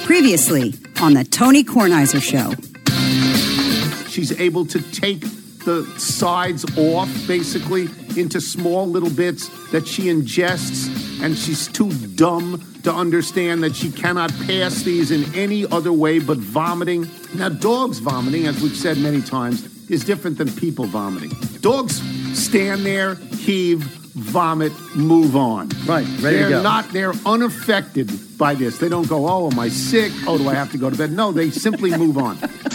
Previously on the Tony Kornheiser Show. She's able to take the sides off, basically, into small little bits that she ingests, and she's too dumb to understand that she cannot pass these in any other way but vomiting. Now, dogs vomiting, as we've said many times, is different than people vomiting. Dogs stand there, heave, vomit, move on. Right, ready to go. They're unaffected by this. They don't go, oh, am I sick? Oh, do I have to go to bed? No, they simply move on.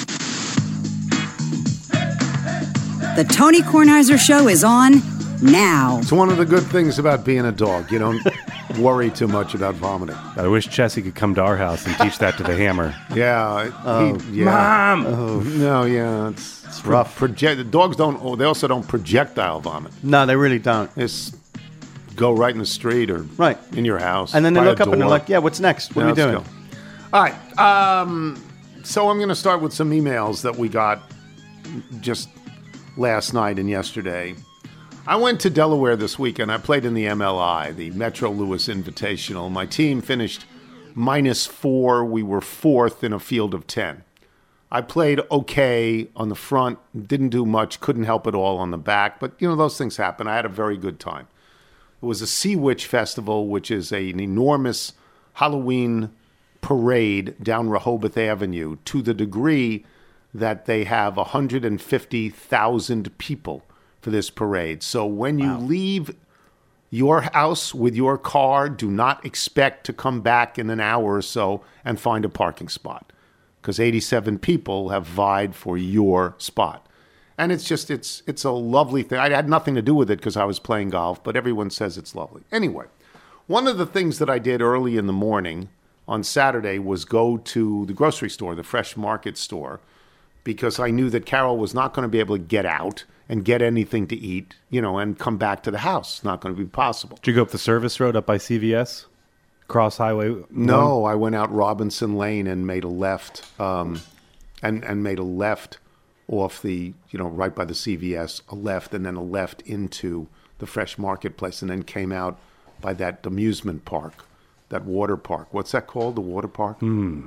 The Tony Kornheiser Show is on now. It's one of the good things about being a dog. You don't worry too much about vomiting. I wish Chessie could come to our house and teach that to the hammer. Yeah. Mom! Oh, no, yeah. It's rough. The dogs don't, they also don't projectile vomit. No, they really don't. Just go right in the street or right in your house. And then they look up and they're like, yeah, what's next? What are we doing? Go. All right. So I'm going to start with some emails that we got just last night and yesterday. I went to Delaware this weekend. I played in the MLI, the Metro Lewis Invitational. My team finished -4. We were 4th in a field of 10. I played okay on the front, didn't do much, couldn't help it all on the back. But, you know, those things happen. I had a very good time. It was a Sea Witch Festival, which is an enormous Halloween parade down Rehoboth Avenue, to the degree that they have 150,000 people for this parade. So when you leave your house with your car, do not expect to come back in an hour or so and find a parking spot, because 87 people have vied for your spot. And it's just, it's a lovely thing. I had nothing to do with it because I was playing golf, but everyone says it's lovely. Anyway, one of the things that I did early in the morning on Saturday was go to the grocery store, the Fresh Market store, because I knew that Carol was not going to be able to get out and get anything to eat, you know, and come back to the house. It's not going to be possible. Did you go up the service road up by CVS? Cross Highway? No, I went out Robinson Lane and made a left, and made a left off the, you know, right by the CVS, a left, and then a left into the Fresh Marketplace, and then came out by that amusement park, that water park. What's that called, the water park?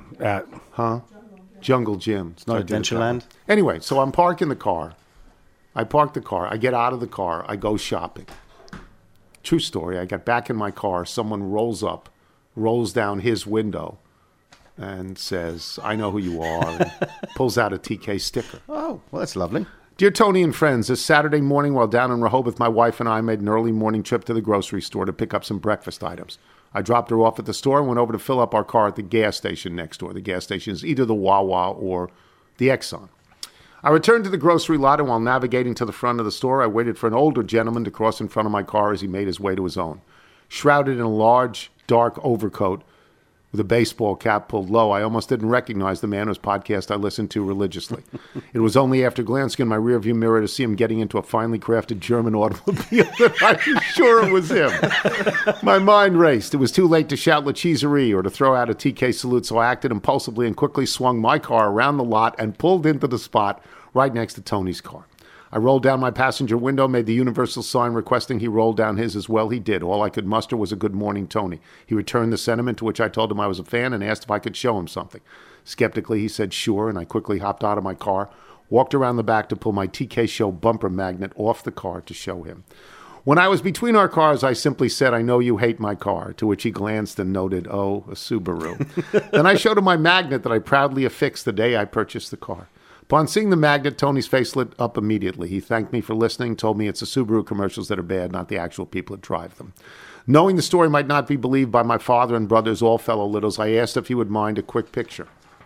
Jungle Gym. It's not Adventureland? Anyway, so I'm parking the car. I park the car. I get out of the car. I go shopping. True story. I get back in my car. Someone rolls down his window and says, I know who you are, and pulls out a TK sticker. Oh, well, that's lovely. Dear Tony and friends, this Saturday morning while down in Rehoboth, my wife and I made an early morning trip to the grocery store to pick up some breakfast items. I dropped her off at the store and went over to fill up our car at the gas station next door. The gas station is either the Wawa or the Exxon. I returned to the grocery lot, and while navigating to the front of the store, I waited for an older gentleman to cross in front of my car as he made his way to his own. Shrouded in a large, dark overcoat with a baseball cap pulled low, I almost didn't recognize the man whose podcast I listened to religiously. It was only after glancing in my rearview mirror to see him getting into a finely crafted German automobile that I was sure it was him. My mind raced. It was too late to shout La Cheeserie or to throw out a TK salute, so I acted impulsively and quickly swung my car around the lot and pulled into the spot right next to Tony's car. I rolled down my passenger window, made the universal sign requesting he roll down his as well. He did. All I could muster was a good morning, Tony. He returned the sentiment, to which I told him I was a fan and asked if I could show him something. Skeptically, he said sure, and I quickly hopped out of my car, walked around the back to pull my TK Show bumper magnet off the car to show him. When I was between our cars, I simply said, I know you hate my car, to which he glanced and noted, oh, a Subaru. Then I showed him my magnet that I proudly affixed the day I purchased the car. Upon seeing the magnet, Tony's face lit up immediately. He thanked me for listening, told me it's the Subaru commercials that are bad, not the actual people that drive them. Knowing the story might not be believed by my father and brothers, all fellow littles, I asked if he would mind a quick picture.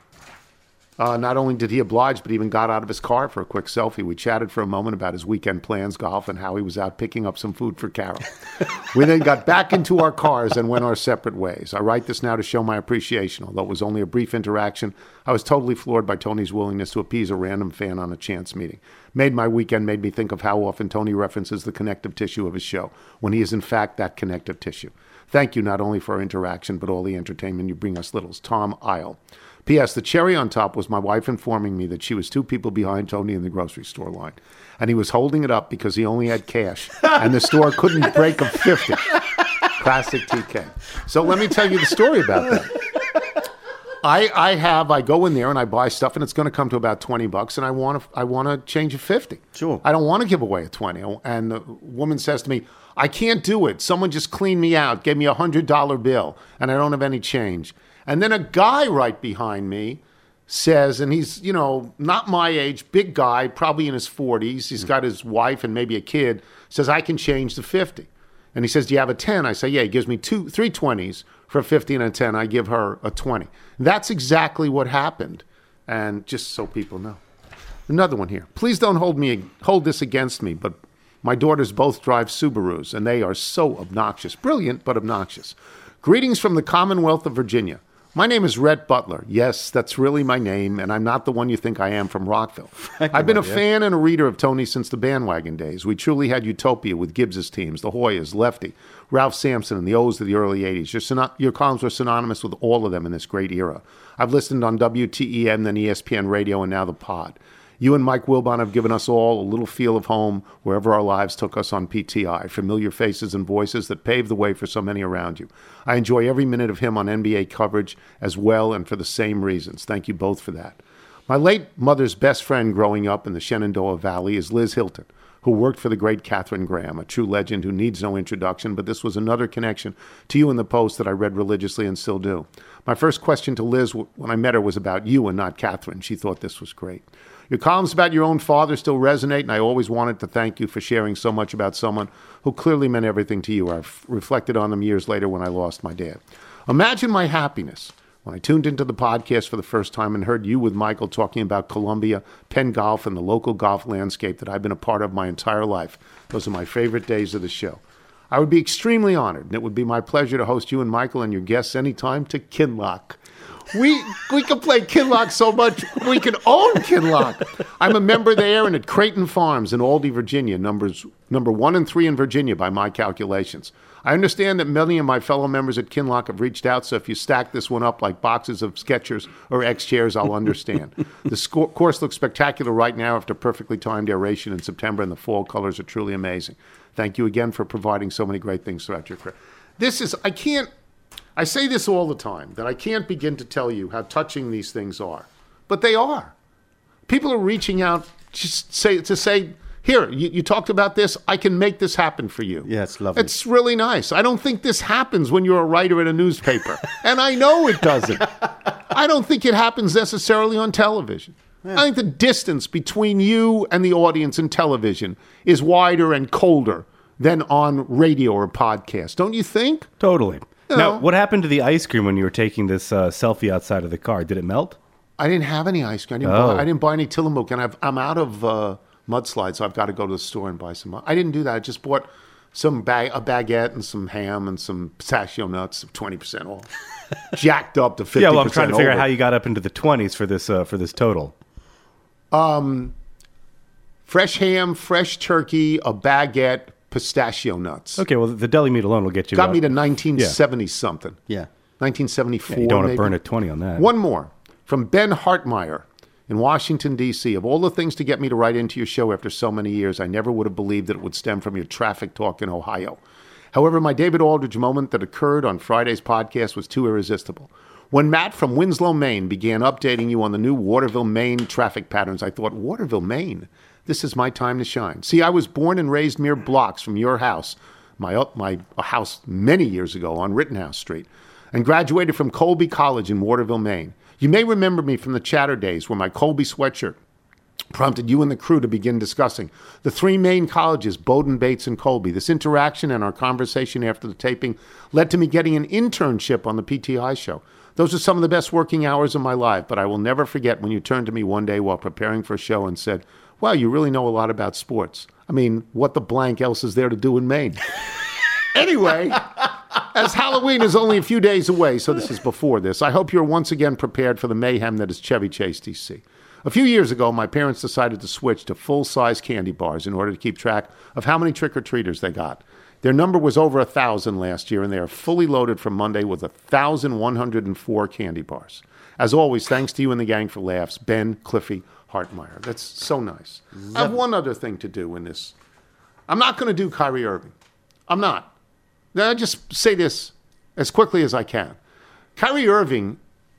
Not only did he oblige, but even got out of his car for a quick selfie. We chatted for a moment about his weekend plans, golf, and how he was out picking up some food for Carol. We then got back into our cars and went our separate ways. I write this now to show my appreciation. Although it was only a brief interaction, I was totally floored by Tony's willingness to appease a random fan on a chance meeting. Made my weekend, made me think of how often Tony references the connective tissue of his show, when he is in fact that connective tissue. Thank you not only for our interaction, but all the entertainment you bring us littles. Tom Isle. P.S. The cherry on top was my wife informing me that she was 2 people behind Tony in the grocery store line. And he was holding it up because he only had cash. And the store couldn't break a 50. Classic TK. So let me tell you the story about that. I go in there and I buy stuff and it's going to come to about $20 and I want to change a 50. Sure. I don't want to give away a 20. And the woman says to me, I can't do it. Someone just cleaned me out, gave me a $100 bill and I don't have any change. And then a guy right behind me says, and he's, not my age, big guy, probably in his 40s. He's got his wife and maybe a kid, says, I can change the 50. And he says, do you have a 10? I say, yeah. He gives me three 20s for a 50 and a 10. I give her a 20. That's exactly what happened. And just so people know. Another one here. Please don't hold this against me, but my daughters both drive Subarus, and they are so obnoxious. Brilliant, but obnoxious. Greetings from the Commonwealth of Virginia. My name is Rhett Butler. Yes, that's really my name, and I'm not the one you think I am from Rockville. I've been a fan and a reader of Tony since the bandwagon days. We truly had utopia with Gibbs's teams, the Hoyas, Lefty, Ralph Sampson, and the O's of the early 80s. Your columns were synonymous with all of them in this great era. I've listened on WTEM, then ESPN Radio, and now the Pod. You and Mike Wilbon have given us all a little feel of home wherever our lives took us on PTI, familiar faces and voices that paved the way for so many around you. I enjoy every minute of him on NBA coverage as well, and for the same reasons. Thank you both for that. My late mother's best friend growing up in the Shenandoah Valley is Liz Hilton, who worked for the great Katharine Graham, a true legend who needs no introduction, but this was another connection to you in the Post that I read religiously and still do. My first question to Liz when I met her was about you and not Katharine. She thought this was great. Your columns about your own father still resonate, and I always wanted to thank you for sharing so much about someone who clearly meant everything to you. I've reflected on them years later when I lost my dad. Imagine my happiness when I tuned into the podcast for the first time and heard you with Michael talking about Columbia, Penn Golf, and the local golf landscape that I've been a part of my entire life. Those are my favorite days of the show. I would be extremely honored, and it would be my pleasure to host you and Michael and your guests anytime to Kinloch. We can play Kinloch so much, we can own Kinloch. I'm a member there and at Creighton Farms in Aldie, Virginia, number 1 and 3 in Virginia by my calculations. I understand that many of my fellow members at Kinloch have reached out, so if you stack this one up like boxes of Skechers or X chairs, I'll understand. The course looks spectacular right now after perfectly timed aeration in September, and the fall colors are truly amazing. Thank you again for providing so many great things throughout your career. I say this all the time, that I can't begin to tell you how touching these things are. But they are. People are reaching out to say, here, you talked about this, I can make this happen for you. Yeah, it's lovely. It's really nice. I don't think this happens when you're a writer at a newspaper. And I know it doesn't. I don't think it happens necessarily on television. Yeah. I think the distance between you and the audience in television is wider and colder than on radio or podcast. Don't you think? Totally. Now, what happened to the ice cream when you were taking this selfie outside of the car? Did it melt? I didn't have any ice cream. I didn't buy any Tillamook, and I'm out of mudslide, so I've got to go to the store and buy some. I didn't do that. I just bought a baguette and some ham and some pistachio nuts, 20% off, jacked up to 50%. Yeah, well, I'm trying to figure out how you got up into the 20s for this total. Fresh ham, fresh turkey, a baguette, pistachio nuts. Okay, well, the deli meat alone will get you. Got me to 1970-something. Yeah. 1974, you don't want to maybe. burn a 20 on that. One more. From Ben Hartmeyer in Washington, D.C. Of all the things to get me to write into your show after so many years, I never would have believed that it would stem from your traffic talk in Ohio. However, my David Aldridge moment that occurred on Friday's podcast was too irresistible. When Matt from Winslow, Maine began updating you on the new Waterville, Maine traffic patterns, I thought, Waterville, Maine? This is my time to shine. See, I was born and raised mere blocks from your house, my house many years ago on Rittenhouse Street, and graduated from Colby College in Waterville, Maine. You may remember me from the Chatter days where my Colby sweatshirt prompted you and the crew to begin discussing the three main colleges, Bowdoin, Bates, and Colby. This interaction and our conversation after the taping led to me getting an internship on the PTI show. Those are some of the best working hours of my life, but I will never forget when you turned to me one day while preparing for a show and said, wow, you really know a lot about sports. I mean, what the blank else is there to do in Maine? Anyway, as Halloween is only a few days away, so this is before this, I hope you're once again prepared for the mayhem that is Chevy Chase, D.C. A few years ago, my parents decided to switch to full-size candy bars in order to keep track of how many trick-or-treaters they got. Their number was over 1,000 last year, and they are fully loaded from Monday with 1,104 candy bars. As always, thanks to you and the gang for laughs, Ben, Cliffy, Hartmeyer. That's so nice. I have one other thing to do in this. I'm not going to do Kyrie Irving. I'm not. I'll just say this as quickly as I can. Kyrie Irving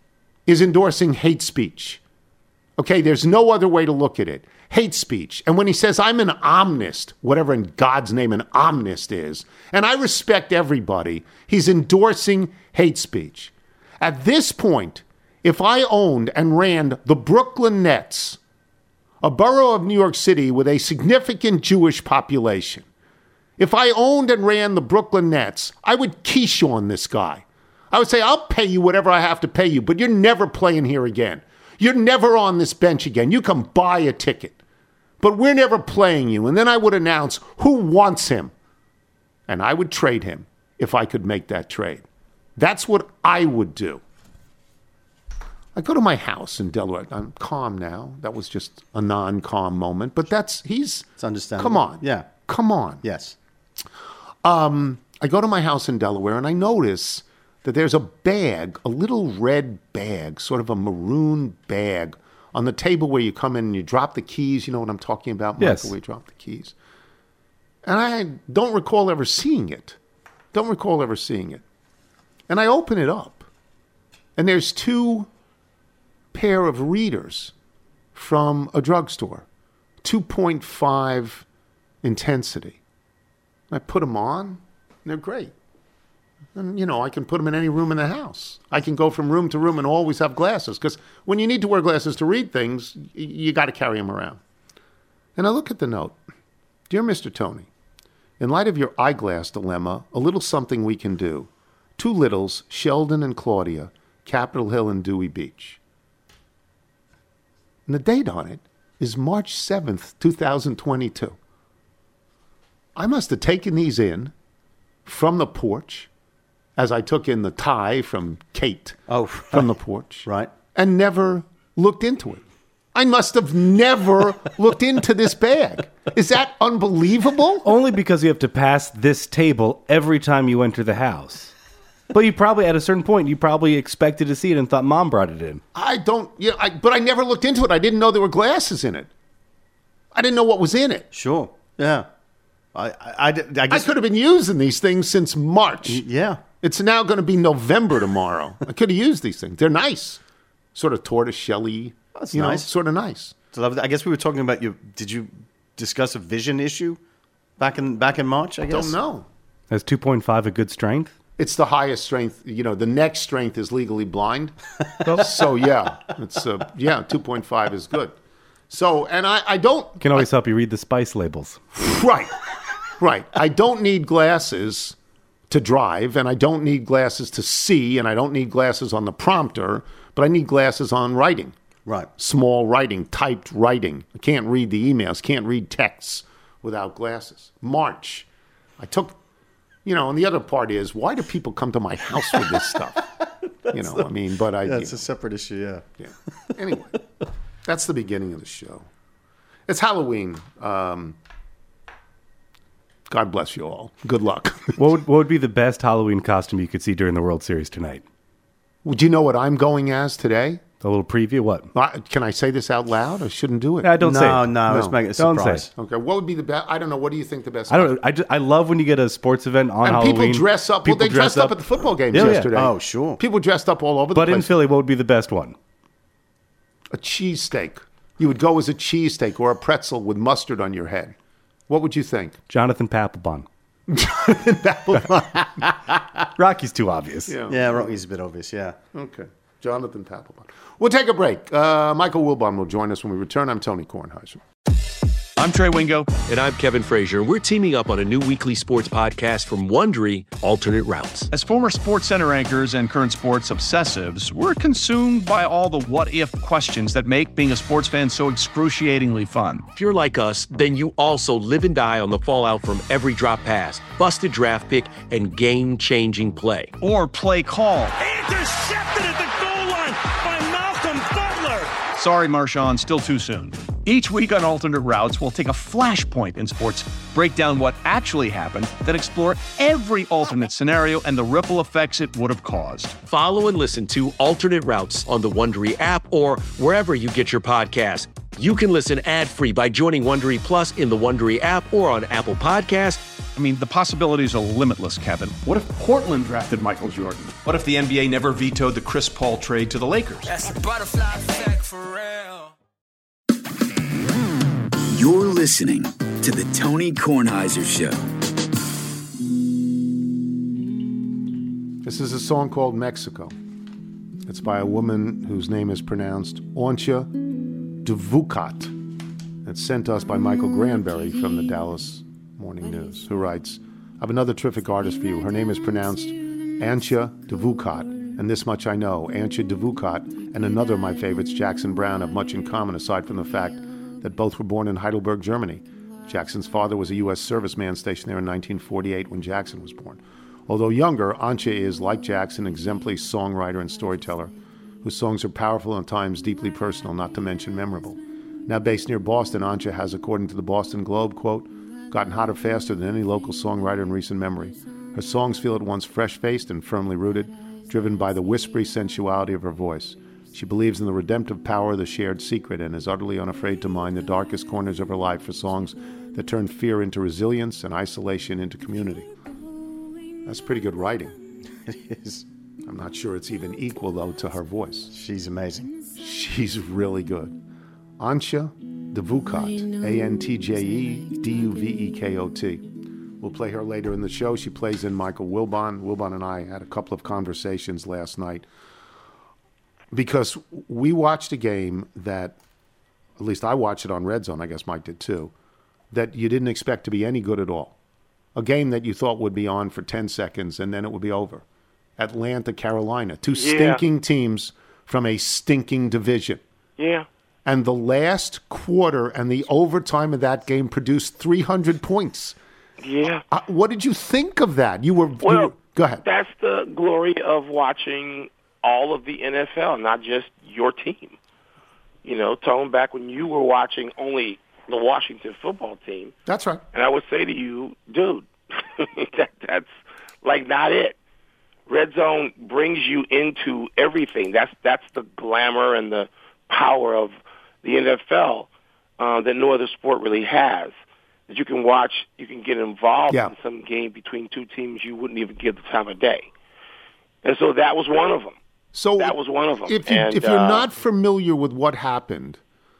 is endorsing hate speech. Okay, there's no other way to look at it. Hate speech. And when he says, I'm an omnist, whatever in God's name an omnist is, and I respect everybody, he's endorsing hate speech. At this point, if I owned and ran the Brooklyn Nets, a borough of New York City with a significant Jewish population, if I owned and ran the Brooklyn Nets, I would quiche on this guy. I would say, I'll pay you whatever I have to pay you, but you're never playing here again. You're never on this bench again. You can buy a ticket, but we're never playing you. And then I would announce who wants him, and I would trade him if I could make that trade. That's what I would do. I go to my house in Delaware. I'm calm now. That was just a non-calm moment, but it's understandable. Come on. Yeah. Come on. Yes. I go to my house in Delaware, and I notice that there's a bag, a little red bag, sort of a maroon bag, on the table where you come in and you drop the keys. You know what I'm talking about, Michael? Yes. Where you drop the keys. And I don't recall ever seeing it. And I open it up, and there's 2 pair of readers from a drugstore, 2.5 intensity. I put them on, and they're great. And, I can put them in any room in the house. I can go from room to room and always have glasses, because when you need to wear glasses to read things, you got to carry them around. And I look at the note. Dear Mr. Tony, in light of your eyeglass dilemma, a little something we can do. 2 littles, Sheldon and Claudia, Capitol Hill and Dewey Beach. And the date on it is March 7th, 2022. I must have taken these in from the porch, as I took in the tie from Kate from the porch, Right. and never looked into it. I must have never looked into this bag. Is that unbelievable? Only because you have to pass this table every time you enter the house. But you probably, at a certain point, you probably expected to see it and thought Mom brought it in. But I never looked into it. I didn't know there were glasses in it. I didn't know what was in it. Sure. Yeah. I guess. could have been using these things since March. Yeah. It's now going to be November tomorrow. I could have used these things. They're nice. Sort of tortoise-shelly. That's nice. Sort of nice. I guess we were talking about did you discuss a vision issue back in March, I guess? Don't know. Is 2.5 a good strength? It's the highest strength. The next strength is legally blind. So, yeah. It's 2.5 is good. So, and I don't... Can always help you read the spice labels. Right. I don't need glasses to drive, and I don't need glasses to see, and I don't need glasses on the prompter, but I need glasses on writing. Right. Small writing, typed writing. I can't read the emails, can't read texts without glasses. March. I took, and the other part is, why do people come to my house with this stuff? That's a separate issue, yeah. Anyway, that's the beginning of the show. It's Halloween. God bless you all. Good luck. What would be the best Halloween costume you could see during the World Series tonight? Do you know what I'm going as today? A little preview? What? Can I say this out loud? I shouldn't do it. Don't say it. No, let's make it a surprise. Say it. Okay, what would be the best? I don't know. What do you think the best? I don't know. I love when you get a sports event on and Halloween. People dress up. They dressed up at the football games yesterday. Oh, sure. People dressed up all over the place. But in Philly, what would be the best one? A cheesesteak. You would go as a cheesesteak or a pretzel with mustard on your head. What would you think? Jonathan Papelbon. Rocky's too obvious. Yeah, Rocky's a bit obvious, yeah. Okay. Jonathan Papelbon. We'll take a break. Michael Wilbon will join us when we return. I'm Tony Kornheiser. I'm Trey Wingo. And I'm Kevin Frazier. We're teaming up on a new weekly sports podcast from Wondery, Alternate Routes. As former Sports Center anchors and current sports obsessives, we're consumed by all the what-if questions that make being a sports fan so excruciatingly fun. If you're like us, then you also live and die on the fallout from every drop pass, busted draft pick, and game-changing play. Or play call. Intercepted at the goal line by Malcolm Butler. Sorry, Marshawn, still too soon. Each week on Alternate Routes, we'll take a flashpoint in sports, break down what actually happened, then explore every alternate scenario and the ripple effects it would have caused. Follow and listen to Alternate Routes on the Wondery app or wherever you get your podcasts. You can listen ad-free by joining Wondery Plus in the Wondery app or on Apple Podcasts. I mean, the possibilities are limitless, Kevin. What if Portland drafted Michael Jordan? What if the NBA never vetoed the Chris Paul trade to the Lakers? That's a butterfly effect for real. You're listening to the Tony Kornheiser Show. This is a song called Mexico. It's by a woman whose name is pronounced Antje Dvukat. It's sent to us by Michael Granberry from the Dallas Morning News, who writes, I have another terrific artist for you. Her name is pronounced Antje Dvukat, and this much I know. Antje Dvukat and another of my favorites, Jackson Browne, have much in common aside from the fact that both were born in Heidelberg, Germany. Jackson's father was a U.S. serviceman stationed there in 1948 when Jackson was born. Although younger, Antje is, like Jackson, an exemplary songwriter and storyteller whose songs are powerful and at times deeply personal, not to mention memorable. Now based near Boston, Antje has, according to the Boston Globe, quote, gotten hotter faster than any local songwriter in recent memory. Her songs feel at once fresh-faced and firmly rooted, driven by the whispery sensuality of her voice. She believes in the redemptive power of the shared secret and is utterly unafraid to mine the darkest corners of her life for songs that turn fear into resilience and isolation into community. That's pretty good writing. It is. I'm not sure it's even equal, though, to her voice. She's amazing. She's really good. Antje Dvukat, A-N-T-J-E-D-U-V-E-K-O-T. We'll play her later in the show. She plays in Michael Wilbon. Wilbon and I had a couple of conversations last night because we watched a game that, at least I watched it on Red Zone, I guess Mike did too, that you didn't expect to be any good at all. A game that you thought would be on for 10 seconds and then it would be over. Atlanta, Carolina, two stinking teams from a stinking division. Yeah. And the last quarter and the overtime of that game produced 300 points. Yeah. What did you think of that? Go ahead. That's the glory of watching all of the NFL, not just your team. You know, Tone, back when you were watching only the Washington football team. That's right. And I would say to you, dude, that's like not it. Red Zone brings you into everything. That's the glamour and the power of the NFL that no other sport really has. That you can watch, you can get involved in some game between two teams you wouldn't even give the time of day. And so that was one of them. So that was one of them. If you're not familiar with what happened,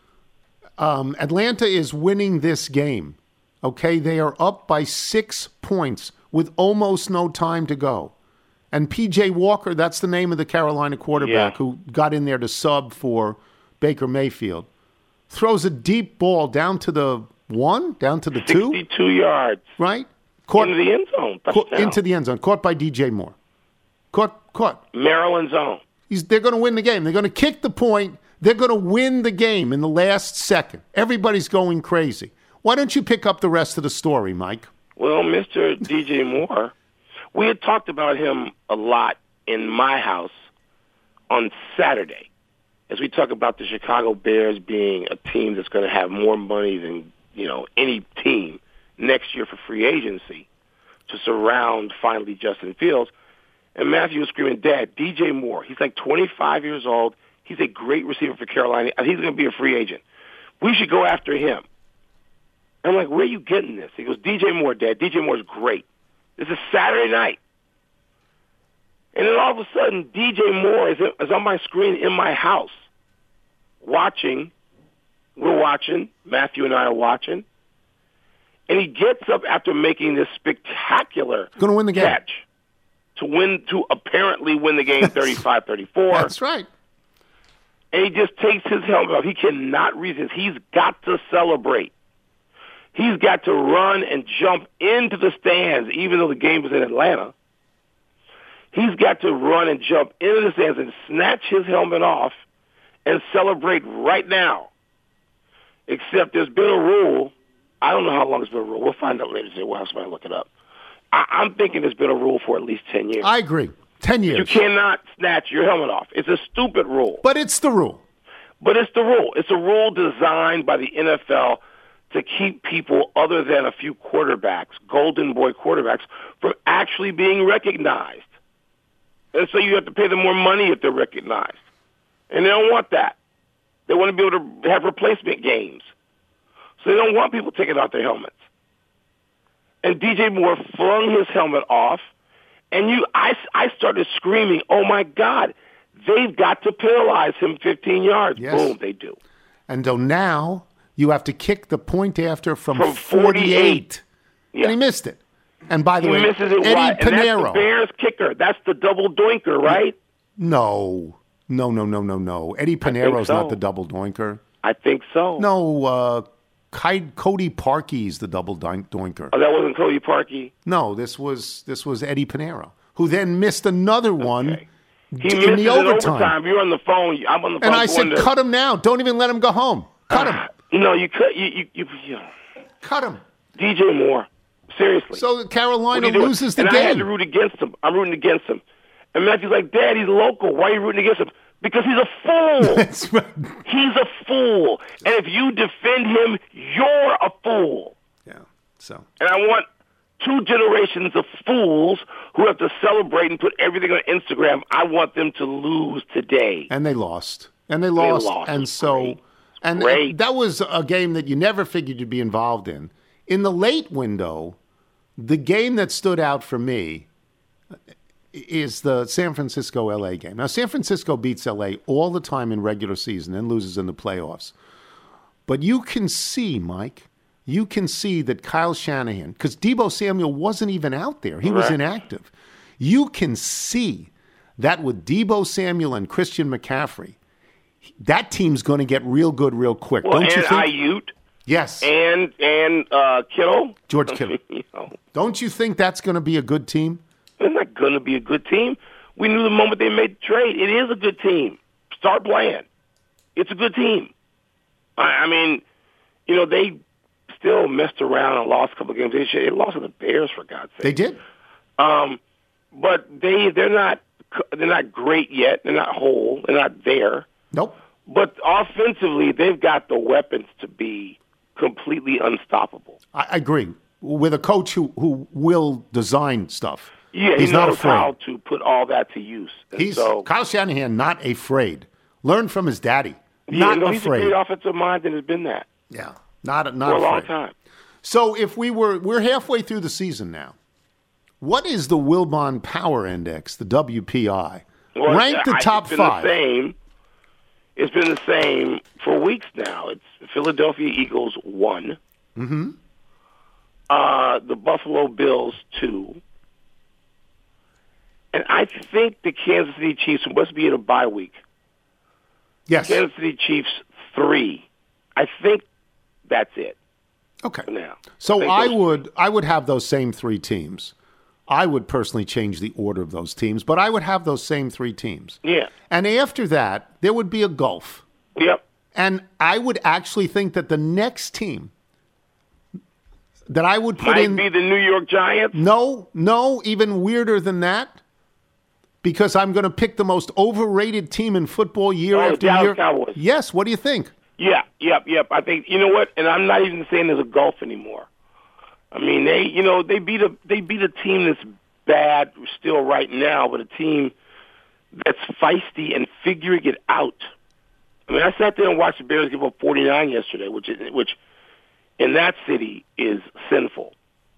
Atlanta is winning this game. Okay, they are up by 6 points with almost no time to go. And P.J. Walker, that's the name of the Carolina quarterback who got in there to sub for Baker Mayfield, throws a deep ball down to the 1, down to the 2. 62 yards. Right? Into the end zone. Into the end zone. Caught by DJ Moore. Caught. Maryland zone. They're going to win the game. They're going to kick the point. They're going to win the game in the last second. Everybody's going crazy. Why don't you pick up the rest of the story, Mike? Well, Mr. DJ Moore, we had talked about him a lot in my house on Saturday as we talk about the Chicago Bears being a team that's going to have more money than, any team next year for free agency to surround finally Justin Fields. And Matthew was screaming, Dad, DJ Moore, he's like 25 years old. He's a great receiver for Carolina. He's going to be a free agent. We should go after him. I'm like, where are you getting this? He goes, DJ Moore, Dad. DJ Moore's great. This is Saturday night. And then all of a sudden, DJ Moore is on my screen in my house watching. We're watching. Matthew and I are watching. And he gets up after making this spectacular Gonna win the game. catch to apparently win the game 35-34. That's right. And he just takes his helmet off. He cannot resist. He's got to celebrate. He's got to run and jump into the stands, even though the game was in Atlanta. He's got to run and jump into the stands and snatch his helmet off and celebrate right now. Except there's been a rule. I don't know how long it's been a rule. We'll find out later today. We'll have somebody look it up. I'm thinking there's been a rule for at least 10 years. I agree. 10 years. You cannot snatch your helmet off. It's a stupid rule. But it's the rule. But it's the rule. It's a rule designed by the NFL to keep people other than a few quarterbacks, golden boy quarterbacks, from actually being recognized. And so you have to pay them more money if they're recognized. And they don't want that. They want to be able to have replacement games. So they don't want people taking out their helmets. and DJ Moore flung his helmet off, and I started screaming, "Oh my God, they've got to penalize him 15 yards." Yes. Boom, they do. And so now you have to kick the point after from 48. And he missed it. And by the way, misses it Eddie wide. And Pinero. that's the Bears kicker. That's the double doinker, right? No. Eddie Pinero's so. not the double doinker. I think so. No, Cody Parkey's the double doinker. Oh, that wasn't Cody Parkey? No, this was Eddie Pinero, who then missed another one He in missed the it overtime. You're on the phone. I'm on the phone. And I said, cut him now. Don't even let him go home. Cut him. No, you cut. You cut him. DJ Moore. Seriously. So Carolina loses the game. game. I had to root against him. I'm rooting against him. And Matthew's like, Dad, he's local. Why are you rooting against him? Because he's a fool. That's right. He's a fool. And if you defend him, you're a fool. Yeah. So. And I want 2 generations of fools who have to celebrate and put everything on Instagram. I want them to lose today. And they lost. And so, Great. That was a game that you never figured you'd be involved in. In the late window, the game that stood out for me is the San Francisco-LA game. Now, San Francisco beats LA all the time in regular season and loses in the playoffs. But you can see, Mike, that Kyle Shanahan, because Deebo Samuel wasn't even out there. He was inactive. You can see that with Deebo Samuel and Christian McCaffrey, that team's going to get real good real quick. Well, don't you think? Ayuk. Yes. And Kittle. George Kittle. Don't you think that's going to be a good team? It's not going to be a good team. We knew the moment they made the trade. It is a good team. Start playing. It's a good team. I mean, they still messed around and lost a couple of games. They lost to the Bears, for God's sake. They did. But they're not great yet. They're not whole. They're not there. Nope. But offensively, they've got the weapons to be completely unstoppable. I agree. With a coach who will design stuff. Yeah, he's he not knows afraid. how to put all that to use. Kyle Shanahan, not afraid. Learn from his daddy. He's afraid. a great offensive mind and has been that. Yeah, not for a afraid. long time. So if we're halfway through the season now, what is the Wilbon Power Index, the WPI? Well, Rank the top 5. It's been the same for weeks now. It's Philadelphia Eagles 1. Mm-hmm. The Buffalo Bills 2. And I think the Kansas City Chiefs must be in a bye week. Yes. Kansas City Chiefs 3. I think that's it. Okay. For now. So I would have those same 3 teams. I would personally change the order of those teams, but I would have those same 3 teams. Yeah. And after that, there would be a gulf. Yep. And I would actually think that the next team that I would put might be the New York Giants. No, even weirder than that. Because I'm going to pick the most overrated team in football year after year. Cowboys. Yes, what do you think? Yeah, yep. I think, you know what? And I'm not even saying there's a gulf anymore. I mean, they beat a team that's bad still right now, but a team that's feisty and figuring it out. I mean, I sat there and watched the Bears give up 49 yesterday, which in that city is sinful.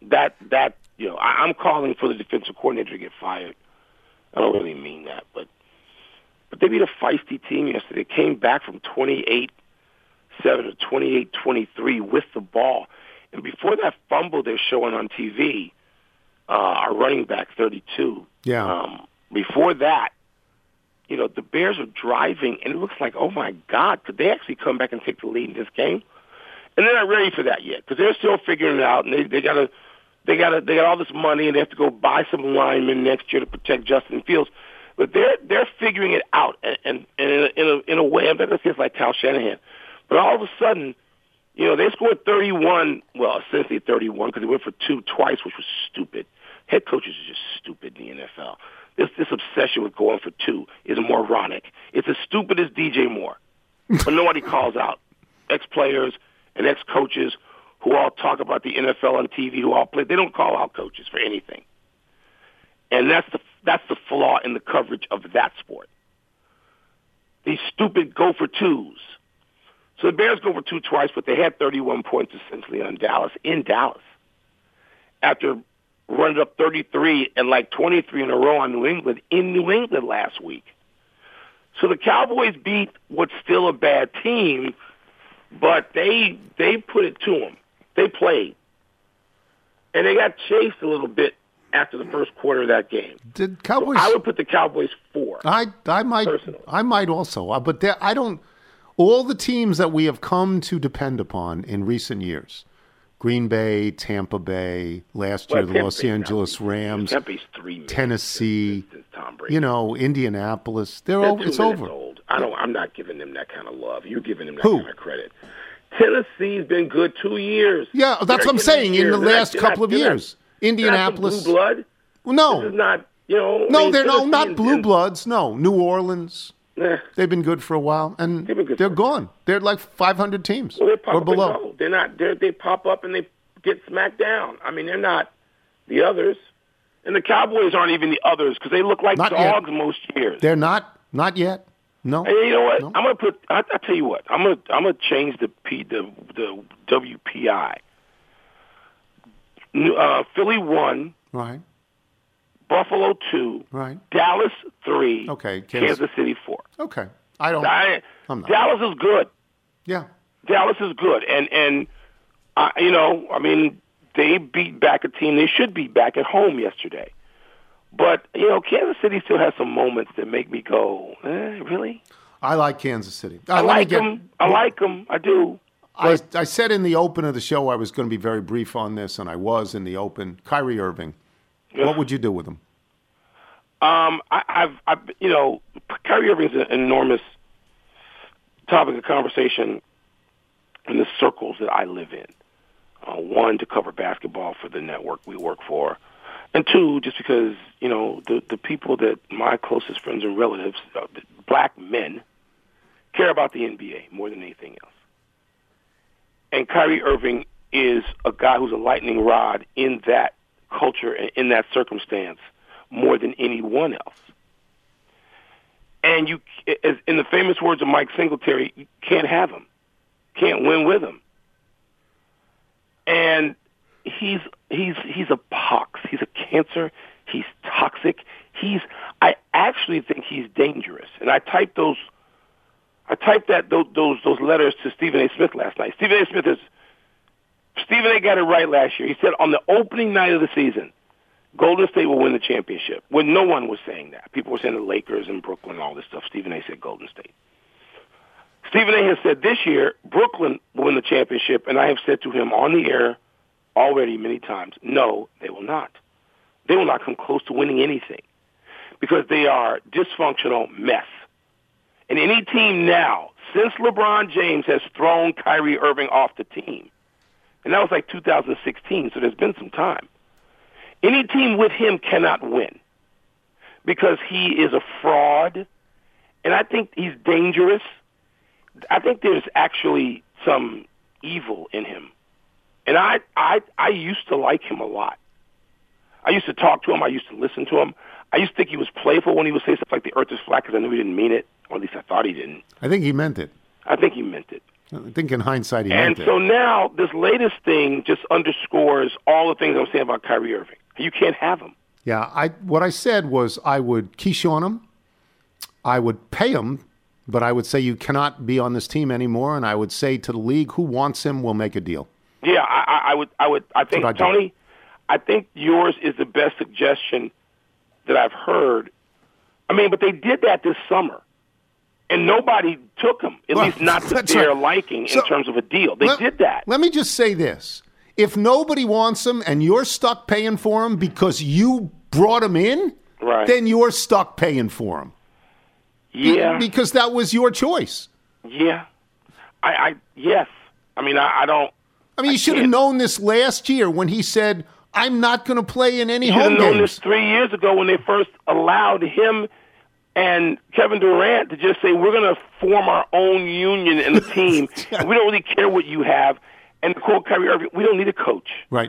I'm calling for the defensive coordinator to get fired. I don't really mean that, but they beat a feisty team yesterday. They came back from 28-7 to 28-23 with the ball. And before that fumble they're showing on TV, our running back, 32. Yeah. Before that, the Bears are driving, and it looks like, oh, my God, could they actually come back and take the lead in this game? And they're not ready for that yet because they're still figuring it out, and they got all this money, and they have to go buy some linemen next year to protect Justin Fields. But they're figuring it out, and in a way, I'm not going to say it's like Kyle Shanahan, but all of a sudden, they scored 31, well, essentially 31 because they went for 2 twice, which was stupid. Head coaches are just stupid in the NFL. This obsession with going for 2 is moronic. It's as stupid as DJ Moore, but nobody calls out ex-players and ex-coaches who all talk about the NFL on TV, who all play. They don't call out coaches for anything. And that's the flaw in the coverage of that sport. These stupid go-for-2s. So the Bears go for 2 twice, but they had 31 points essentially on Dallas, in Dallas. after running up 33 and like 23 in a row on New England in New England last week. So the Cowboys beat what's still a bad team, but they put it to them. They played. And they got chased a little bit after the first quarter of that game. Did Cowboys? So I would put the Cowboys 4. I might personally. I might also, but I don't. All the teams that we have come to depend upon in recent years, Green Bay, Tampa Bay, last year the Los Angeles Rams, Tennessee, Indianapolis. It's over. Old. I'm not giving them that kind of love. You're giving them that kind of credit. Tennessee's been good 2 years. Yeah, that's what I'm saying. In the last couple of years, Indianapolis. Blue blood. Well, no, this is not. No, they're not blue bloods. No, New Orleans. They've been good for a while, and they're gone. They're like 500 teams or below. They're not. They pop up and they get smacked down. I mean, they're not the others, and the Cowboys aren't even the others because they look like dogs most years. They're not yet. No. And you know what? No. I'm gonna put. I tell you what. I'm gonna change the WPI. Philly 1. Right. Buffalo 2, right? Dallas 3, okay. Kansas City 4. Okay, I'm not. Dallas is good. Yeah, Dallas is good, and they beat back a team they should beat back at home yesterday. But Kansas City still has some moments that make me go, really? I like Kansas City. I like them. I do. I said in the open of the show I was going to be very brief on this, and I was in the open. Kyrie Irving. What would you do with him? Kyrie Irving is an enormous topic of conversation in the circles that I live in. One, to cover basketball for the network we work for, and two, just because the people that my closest friends and relatives, black men, care about the NBA more than anything else. And Kyrie Irving is a guy who's a lightning rod in that culture and in that circumstance more than anyone else. And in the famous words of Mike Singletary, you can't have him, can't win with him. And he's a pox. He's a cancer. He's toxic. I actually think he's dangerous. And I typed those letters to Stephen A. Smith last night. Stephen A. got it right last year. He said on the opening night of the season, Golden State will win the championship. When no one was saying that. People were saying the Lakers and Brooklyn and all this stuff. Stephen A. said Golden State. Stephen A. has said this year Brooklyn will win the championship, and I have said to him on the air already many times, no, they will not. They will not come close to winning anything because they are dysfunctional mess. And any team now, since LeBron James has thrown Kyrie Irving off the team, and that was like 2016, so there's been some time. Any team with him cannot win because he is a fraud, and I think he's dangerous. I think there's actually some evil in him. And I used to like him a lot. I used to talk to him. I used to listen to him. I used to think he was playful when he would say stuff like the earth is flat because I knew he didn't mean it, or at least I thought he didn't. I think he meant it. I think he meant it. I think in hindsight he meant it. And so now this latest thing just underscores all the things I'm saying about Kyrie Irving. You can't have him. Yeah, what I said was I would quiche on him. I would pay him, but I would say you cannot be on this team anymore, and I would say to the league, who wants him will make a deal. Yeah, I think, Tony, I think yours is the best suggestion that I've heard. I mean, but they did that this summer. And nobody took him, at least not to their liking in terms of a deal. They did that. Let me just say this. If nobody wants him and you're stuck paying for him because you brought him in, then you're stuck paying for him. Yeah. Because that was your choice. Yeah. Yes. I mean, I don't. I mean, you should have known this last year when he said, I'm not going to play in any home games. You should have known this 3 years ago when they first allowed him and Kevin Durant to just say, we're going to form our own union in the team. We don't really care what you have. And to quote Kyrie Irving, we don't need a coach. Right.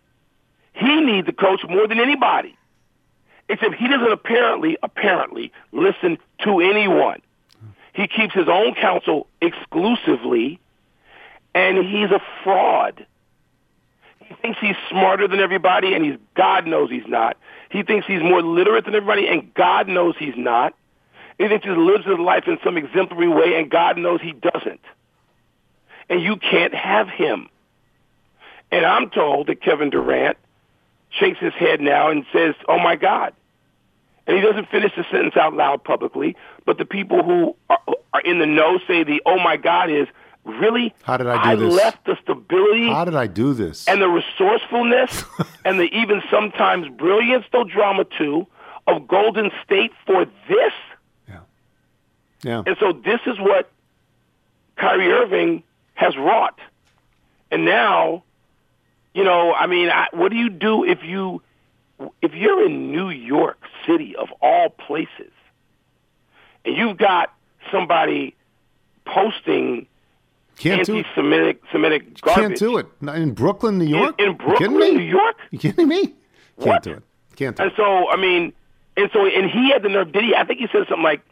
He needs a coach more than anybody. Except he doesn't apparently listen to anyone. He keeps his own counsel exclusively, and he's a fraud. He's He thinks he's smarter than everybody, and God knows he's not. He thinks he's more literate than everybody, and God knows he's not. He thinks he lives his life in some exemplary way, and God knows he doesn't. And you can't have him. And I'm told that Kevin Durant shakes his head now and says, "Oh, my God." And he doesn't finish the sentence out loud publicly, but the people who are in the know say the "oh, my God" is, really? How did I do this? I left the stability. How did I do this? And the resourcefulness and the even sometimes brilliance, though drama too, of Golden State for this? Yeah. And so this is what Kyrie Irving has wrought. And now, what do you do if you're in New York City of all places and you've got somebody posting anti-Semitic garbage? Can't do it. In Brooklyn, New York? In Brooklyn, New York? You kidding me? What? Can't do it. Can't do it. And he had the nerve, I think he said something like,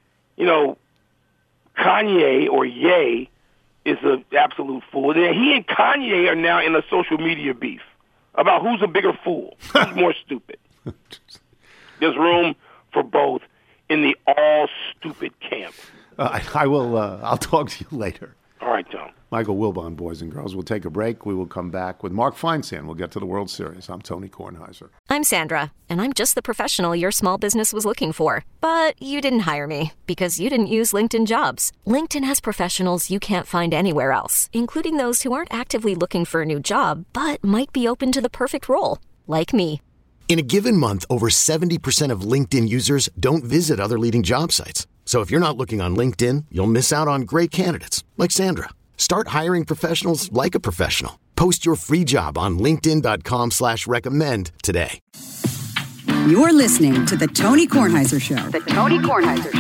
Kanye or Ye is an absolute fool. And he and Kanye are now in a social media beef about who's a bigger fool, who's more stupid. There's room for both in the all stupid camp. I will. I'll talk to you later. All right, Tom. Michael Wilbon, boys and girls. We'll take a break. We will come back with Mark Feinsand. We'll get to the World Series. I'm Tony Kornheiser. I'm Sandra, and I'm just the professional your small business was looking for. But you didn't hire me because you didn't use LinkedIn Jobs. LinkedIn has professionals you can't find anywhere else, including those who aren't actively looking for a new job, but might be open to the perfect role, like me. In a given month, over 70% of LinkedIn users don't visit other leading job sites. So if you're not looking on LinkedIn, you'll miss out on great candidates like Sandra. Start hiring professionals like a professional. Post your free job on linkedin.com/recommend today. You're listening to The Tony Kornheiser Show. The Tony Kornheiser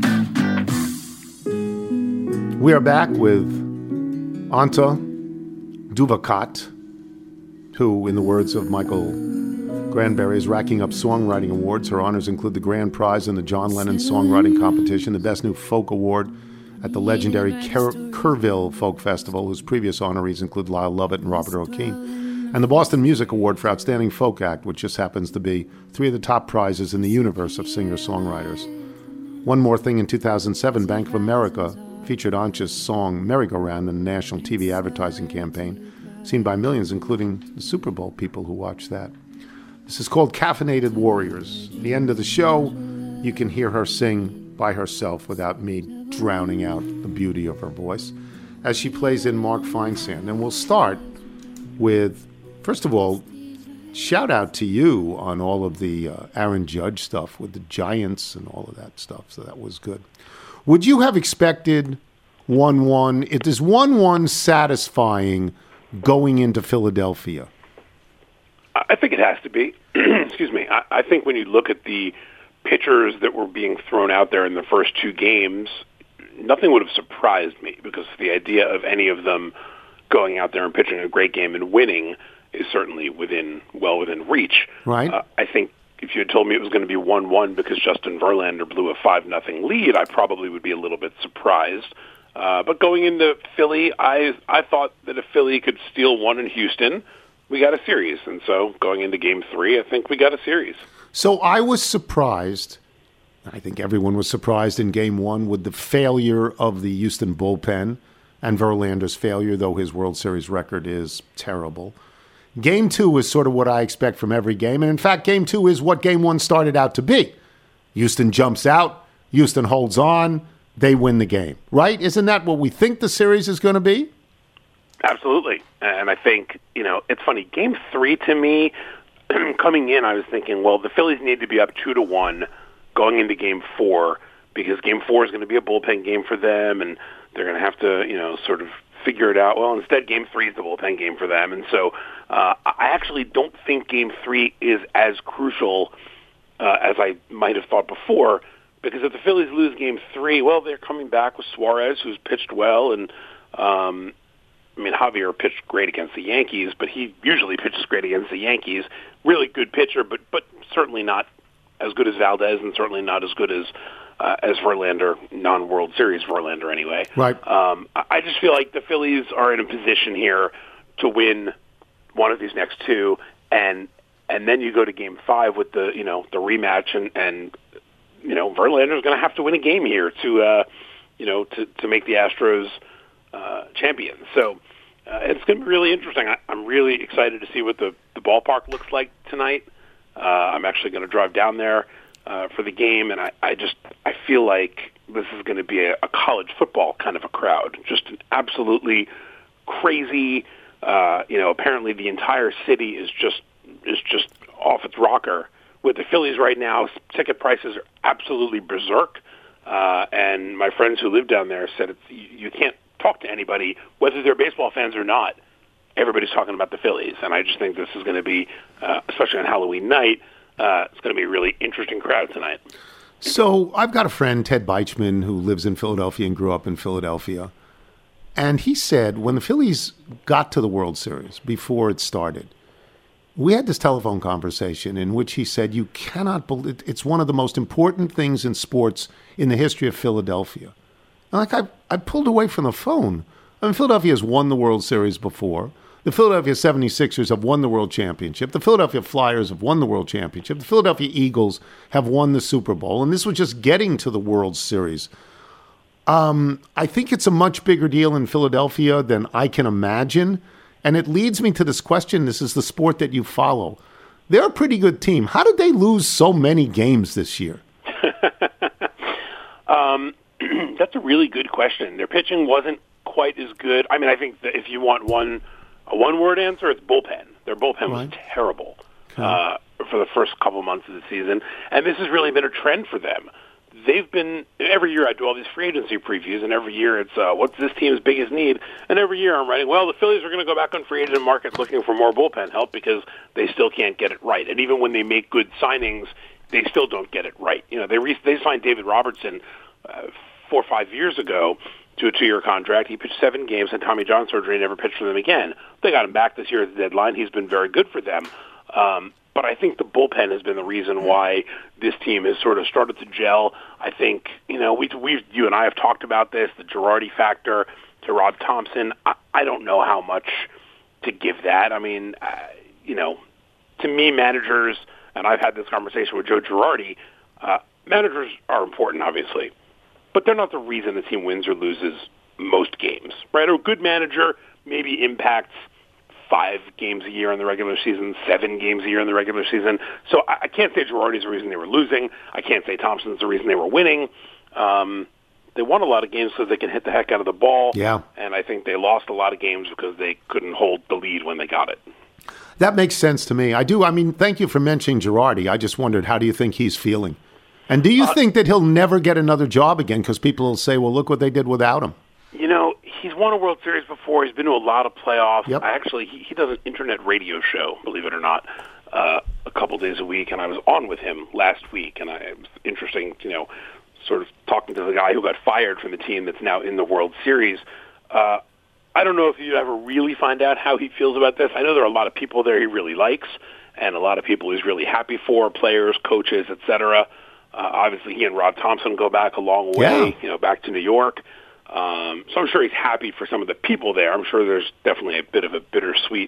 Show. We are back with Anta Duvakot, who, in the words of Michael Granberry, is racking up songwriting awards. Her honors include the grand prize in the John Lennon Songwriting Competition, the Best New Folk Award at the legendary Kerrville Folk Festival, whose previous honorees include Lyle Lovett and Robert Earl Keen, and the Boston Music Award for Outstanding Folk Act, which just happens to be three of the top prizes in the universe of singer-songwriters. One more thing, in 2007, Bank of America featured Ancha's song Merry-Go-Round in the national TV advertising campaign, seen by millions, including the Super Bowl people who watched that. This is called Caffeinated Warriors. At the end of the show, you can hear her sing by herself without me drowning out the beauty of her voice as she plays in Mark Feinsand. And we'll start with, first of all, shout out to you on all of the Aaron Judge stuff with the Giants and all of that stuff. So that was good. Would you have expected 1-1? Is 1-1 satisfying going into Philadelphia? I think it has to be. Excuse me. I think when you look at the pitchers that were being thrown out there in the first two games, nothing would have surprised me, because the idea of any of them going out there and pitching a great game and winning is certainly well within reach. Right. I think if you had told me it was going to be 1-1 because Justin Verlander blew a 5-0 lead, I probably would be a little bit surprised. But going into Philly, I thought that if Philly could steal one in Houston, we got a series. And so going into Game 3, I think we got a series. So I was surprised. I think everyone was surprised in Game 1 with the failure of the Houston bullpen and Verlander's failure, though his World Series record is terrible. Game 2 is sort of what I expect from every game. And in fact, Game 2 is what Game 1 started out to be. Houston jumps out. Houston holds on. They win the game. Right? Isn't that what we think the series is going to be? Absolutely. And I think, it's funny. Game 3 to me, coming in, I was thinking, well, the Phillies need to be up 2-1 going into Game 4, because Game 4 is going to be a bullpen game for them, and they're going to have to, sort of figure it out. Well, instead, Game 3 is the bullpen game for them. And so I actually don't think Game 3 is as crucial as I might have thought before, because if the Phillies lose Game 3, well, they're coming back with Suarez, who's pitched well, and Javier pitched great against the Yankees, but he usually pitches great against the Yankees. Really good pitcher, but certainly not as good as Valdez, and certainly not as good as Verlander, non-World Series Verlander anyway. Right. I just feel like the Phillies are in a position here to win one of these next two, and then you go to Game 5 with the rematch, and Verlander's going to have to win a game here to make the Astros champions. So it's going to be really interesting. I'm really excited to see what the ballpark looks like tonight. I'm actually going to drive down there for the game, and I feel like this is going to be a college football kind of a crowd, just an absolutely crazy. Apparently the entire city is just off its rocker with the Phillies right now. Ticket prices are absolutely berserk, and my friends who live down there said you can't talk to anybody, whether they're baseball fans or not. Everybody's talking about the Phillies, and I just think this is going to be, especially on Halloween night, it's going to be a really interesting crowd tonight. So I've got a friend, Ted Beichman, who lives in Philadelphia and grew up in Philadelphia. And he said when the Phillies got to the World Series, before it started, we had this telephone conversation in which he said, you cannot believe, it's one of the most important things in sports in the history of Philadelphia. And I pulled away from the phone. I mean, Philadelphia has won the World Series before. The Philadelphia 76ers have won the World Championship. The Philadelphia Flyers have won the World Championship. The Philadelphia Eagles have won the Super Bowl. And this was just getting to the World Series. I think it's a much bigger deal in Philadelphia than I can imagine. And it leads me to this question. This is the sport that you follow. They're a pretty good team. How did they lose so many games this year? That's a really good question. Their pitching wasn't quite as good. I mean, I think that if you want a one-word answer, it's bullpen. Their bullpen was terrible for the first couple months of the season, and this has really been a trend for them. They've been, every year I do all these free agency previews, and every year it's what's this team's biggest need, and every year I'm writing, well, the Phillies are going to go back on free agent market looking for more bullpen help because they still can't get it right, and even when they make good signings, they still don't get it right. They signed David Robertson 4 or 5 years ago to a 2-year contract. He pitched 7 games, and Tommy John surgery, never pitched for them again. They got him back this year at the deadline. He's been very good for them. But I think the bullpen has been the reason why this team has sort of started to gel. I think, you and I have talked about this, the Girardi factor to Rob Thompson. I don't know how much to give that. I mean, to me, managers, and I've had this conversation with Joe Girardi, managers are important, obviously, but they're not the reason the team wins or loses most games, right? A good manager maybe impacts 5 games a year in the regular season, 7 games a year in the regular season. So I can't say Girardi's the reason they were losing. I can't say Thompson's the reason they were winning. They won a lot of games because they can hit the heck out of the ball. Yeah. And I think they lost a lot of games because they couldn't hold the lead when they got it. That makes sense to me. I do. I mean, thank you for mentioning Girardi. I just wondered, how do you think he's feeling? And do you think that he'll never get another job again because people will say, well, look what they did without him? He's won a World Series before. He's been to a lot of playoffs. Yep. He does an internet radio show, believe it or not, a couple days a week, and I was on with him last week, and it was interesting, sort of talking to the guy who got fired from the team that's now in the World Series. I don't know if you ever really find out how he feels about this. I know there are a lot of people there he really likes, and a lot of people he's really happy for, players, coaches, etc. Obviously, he and Rob Thompson go back a long way, back to New York. So I'm sure he's happy for some of the people there. I'm sure there's definitely a bit of a bittersweet,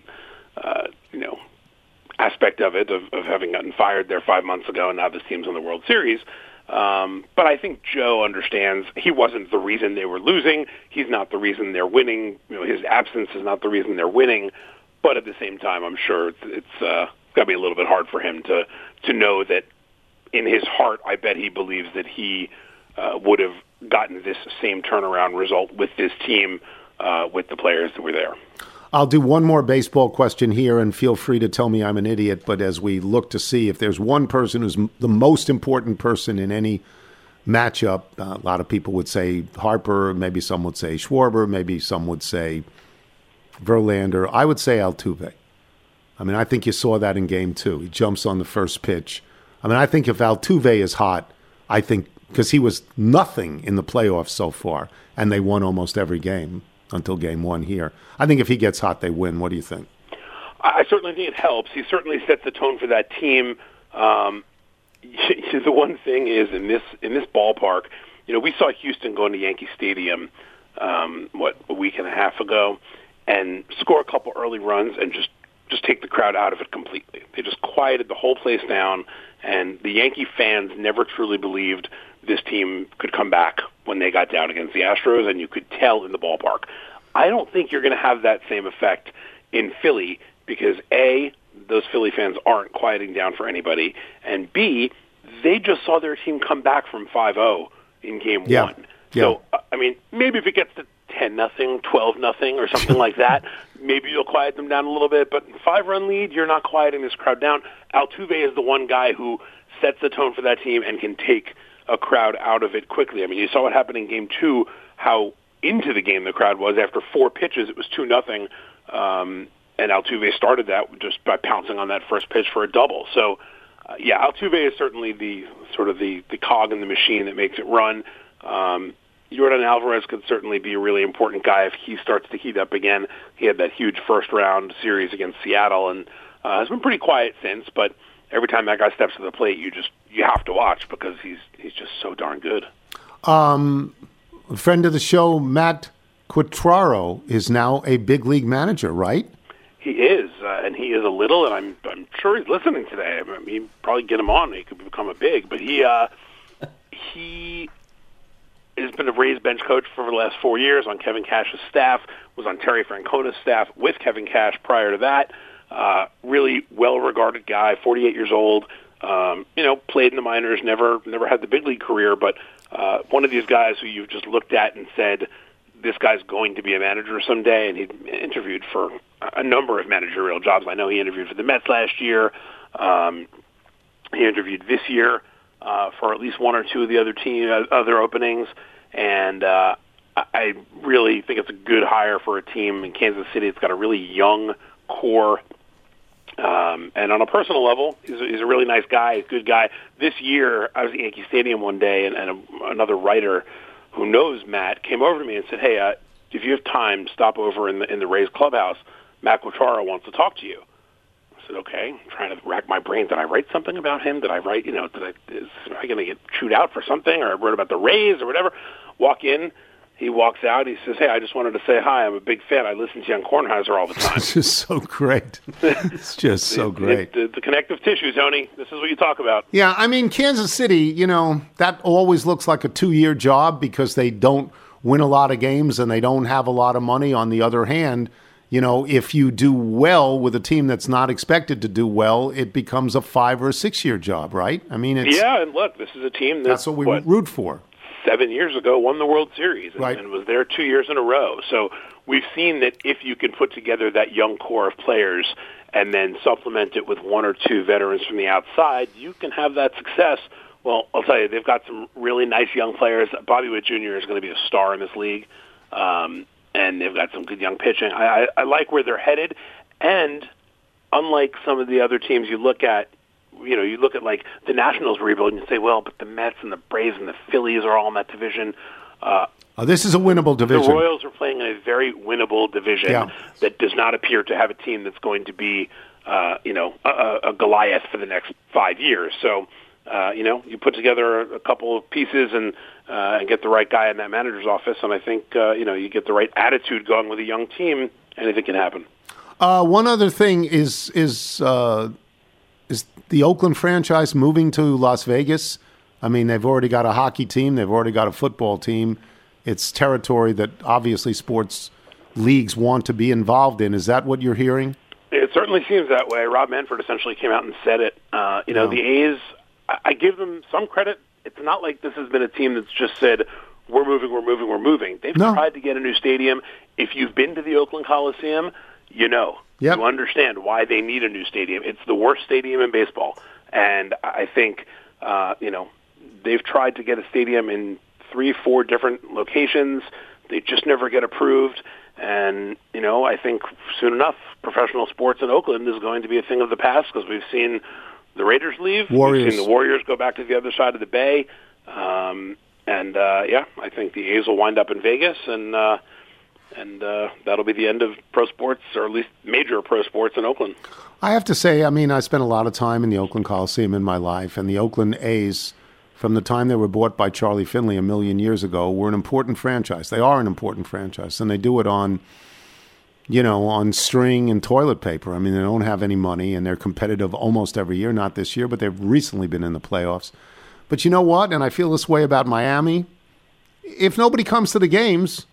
aspect of it, of having gotten fired there 5 months ago, and now this team's in the World Series. But I think Joe understands he wasn't the reason they were losing. He's not the reason they're winning. His absence is not the reason they're winning. But at the same time, I'm sure it's got to be a little bit hard for him to know that in his heart, I bet he believes that he would have gotten this same turnaround result with this team, with the players that were there. I'll do one more baseball question here, and feel free to tell me I'm an idiot, but as we look to see if there's one person who's the most important person in any matchup, a lot of people would say Harper, maybe some would say Schwarber, maybe some would say Verlander. I would say Altuve. I mean, I think you saw that in Game 2. He jumps on the first pitch. I mean, I think if Altuve is hot, I think, because he was nothing in the playoffs so far, and they won almost every game until Game 1 here. I think if he gets hot, they win. What do you think? I certainly think it helps. He certainly sets the tone for that team. The one thing is, in this ballpark, we saw Houston go into Yankee Stadium, a week and a half ago, and score a couple early runs and just just take the crowd out of it completely. They just quieted the whole place down, and the Yankee fans never truly believed this team could come back when they got down against the Astros, and you could tell in the ballpark. I don't think you're going to have that same effect in Philly because, A, those Philly fans aren't quieting down for anybody, and B, they just saw their team come back from 5-0 in Game 1. Yeah. So, I mean, maybe if it gets to 10-0, 12-0, or something like that, maybe you'll quiet them down a little bit. But 5-run lead, you're not quieting this crowd down. Altuve is the one guy who sets the tone for that team and can take a crowd out of it quickly. I mean, you saw what happened in Game 2, how into the game the crowd was. After 4 pitches, it was 2-0, and Altuve started that just by pouncing on that first pitch for a double. So, Altuve is certainly the cog in the machine that makes it run. Yordan Alvarez could certainly be a really important guy if he starts to heat up again. He had that huge first-round series against Seattle and has been pretty quiet since, but every time that guy steps to the plate, you have to watch because he's just so darn good. A friend of the show, Matt Quatraro, is now a big league manager, right? He is, and he is a little, and I'm sure he's listening today. I mean, probably get him on, he could become a big, but he has been a Rays bench coach for the last 4 years on Kevin Cash's staff, was on Terry Francona's staff with Kevin Cash prior to that. Really well-regarded guy, 48 years old, played in the minors, never had the big league career, but one of these guys who you've just looked at and said, this guy's going to be a manager someday, and he interviewed for a number of managerial jobs. I know he interviewed for the Mets last year. He interviewed this year for at least one or two of the other openings, and I really think it's a good hire for a team in Kansas City. It's got a really young core, and on a personal level, he's a really nice guy, a good guy. This year, I was at Yankee Stadium one day, and another writer who knows Matt came over to me and said, "Hey, if you have time, stop over in the Rays clubhouse. Matt Quatraro wants to talk to you." I said, "Okay." I'm trying to rack my brain. Did I write something about him? Did I write? Is I going to get chewed out for something, or I wrote about the Rays or whatever? Walk in. He walks out. He says, "Hey, I just wanted to say hi. I'm a big fan. I listen to you on Kornheiser all the time." It's just so great. It's just so great. The connective tissue, Tony. This is what you talk about. Yeah, I mean, Kansas City, that always looks like a 2-year job because they don't win a lot of games and they don't have a lot of money. On the other hand, if you do well with a team that's not expected to do well, it becomes a 5 or 6 year job, right? I mean, and look, this is a team that's what we root for. 7 years ago won the World Series right. and was there 2 years in a row. So we've seen that if you can put together that young core of players and then supplement it with 1 or 2 veterans from the outside, you can have that success. Well, I'll tell you, they've got some really nice young players. Bobby Witt Jr. is going to be a star in this league, and they've got some good young pitching. I like where they're headed, and unlike some of the other teams you look at, you look at like the Nationals rebuild and you say, well, but the Mets and the Braves and the Phillies are all in that division. This is a winnable division. The Royals are playing in a very winnable division that does not appear to have a team that's going to be, a Goliath for the next 5 years. So, you put together a couple of pieces and get the right guy in that manager's office, and I think, you get the right attitude going with a young team, anything can happen. One other thing is the Oakland franchise moving to Las Vegas? I mean, they've already got a hockey team. They've already got a football team. It's territory that obviously sports leagues want to be involved in. Is that what you're hearing? It certainly seems that way. Rob Manfred essentially came out and said it. The A's, I give them some credit. It's not like this has been a team that's just said, we're moving. They've tried to get a new stadium. If you've been to the Oakland Coliseum, you understand why they need a new stadium. It's the worst stadium in baseball. And I think, they've tried to get a stadium in 3-4 different locations. They just never get approved. And, I think soon enough, professional sports in Oakland is going to be a thing of the past because we've seen the Raiders leave. Warriors. We've seen the Warriors go back to the other side of the bay. I think the A's will wind up in Vegas, and that'll be the end of pro sports, or at least major pro sports in Oakland. I have to say, I spent a lot of time in the Oakland Coliseum in my life, and the Oakland A's, from the time they were bought by Charlie Finley 1 million years ago, were an important franchise. They are an important franchise, and they do it on on string and toilet paper. I mean, they don't have any money, and they're competitive almost every year. Not this year, but they've recently been in the playoffs. But you know what? And I feel this way about Miami. If nobody comes to the games,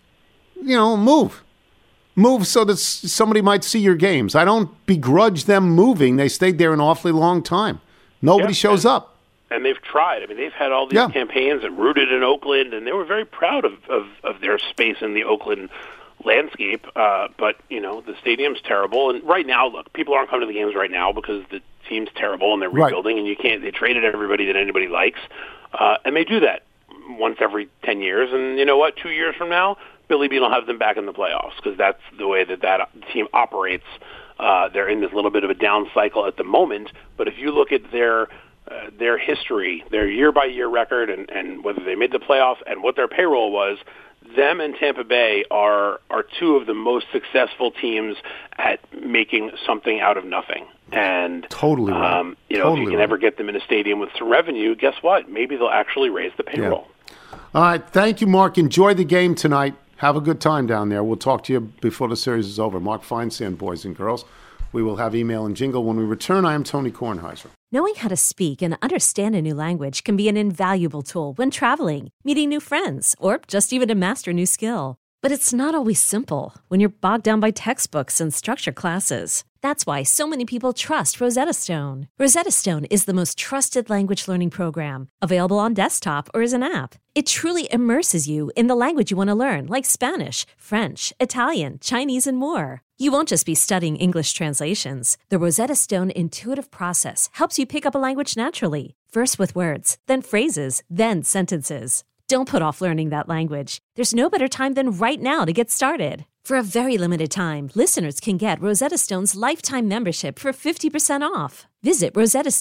move. Move so that somebody might see your games. I don't begrudge them moving. They stayed there an awfully long time. Nobody shows up. And they've tried. I mean, they've had all these campaigns and rooted in Oakland, and they were very proud of their space in the Oakland landscape. But, the stadium's terrible. And right now, look, people aren't coming to the games right now because the team's terrible and they're rebuilding, and they traded everybody that anybody likes. And they do that once every 10 years. And you know what? 2 years from now, Billy Beane will have them back in the playoffs because that's the way that team operates. They're in this little bit of a down cycle at the moment, but if you look at their history, their year-by-year record, and whether they made the playoffs and what their payroll was, them and Tampa Bay are two of the most successful teams at making something out of nothing. And totally right. If you can ever get them in a stadium with some revenue, guess what? Maybe they'll actually raise the payroll. Yeah. All right. Thank you, Mark. Enjoy the game tonight. Have a good time down there. We'll talk to you before the series is over. Mark Feinsand, boys and girls. We will have email and jingle when we return. I am Tony Kornheiser. Knowing how to speak and understand a new language can be an invaluable tool when traveling, meeting new friends, or just even to master a new skill. But it's not always simple when you're bogged down by textbooks and structure classes. That's why so many people trust Rosetta Stone. Rosetta Stone is the most trusted language learning program, available on desktop or as an app. It truly immerses you in the language you want to learn, like Spanish, French, Italian, Chinese, and more. You won't just be studying English translations. The Rosetta Stone intuitive process helps you pick up a language naturally, first with words, then phrases, then sentences. Don't put off learning that language. There's no better time than right now to get started. For a very limited time, listeners can get Rosetta Stone's lifetime membership for 50% off. Visit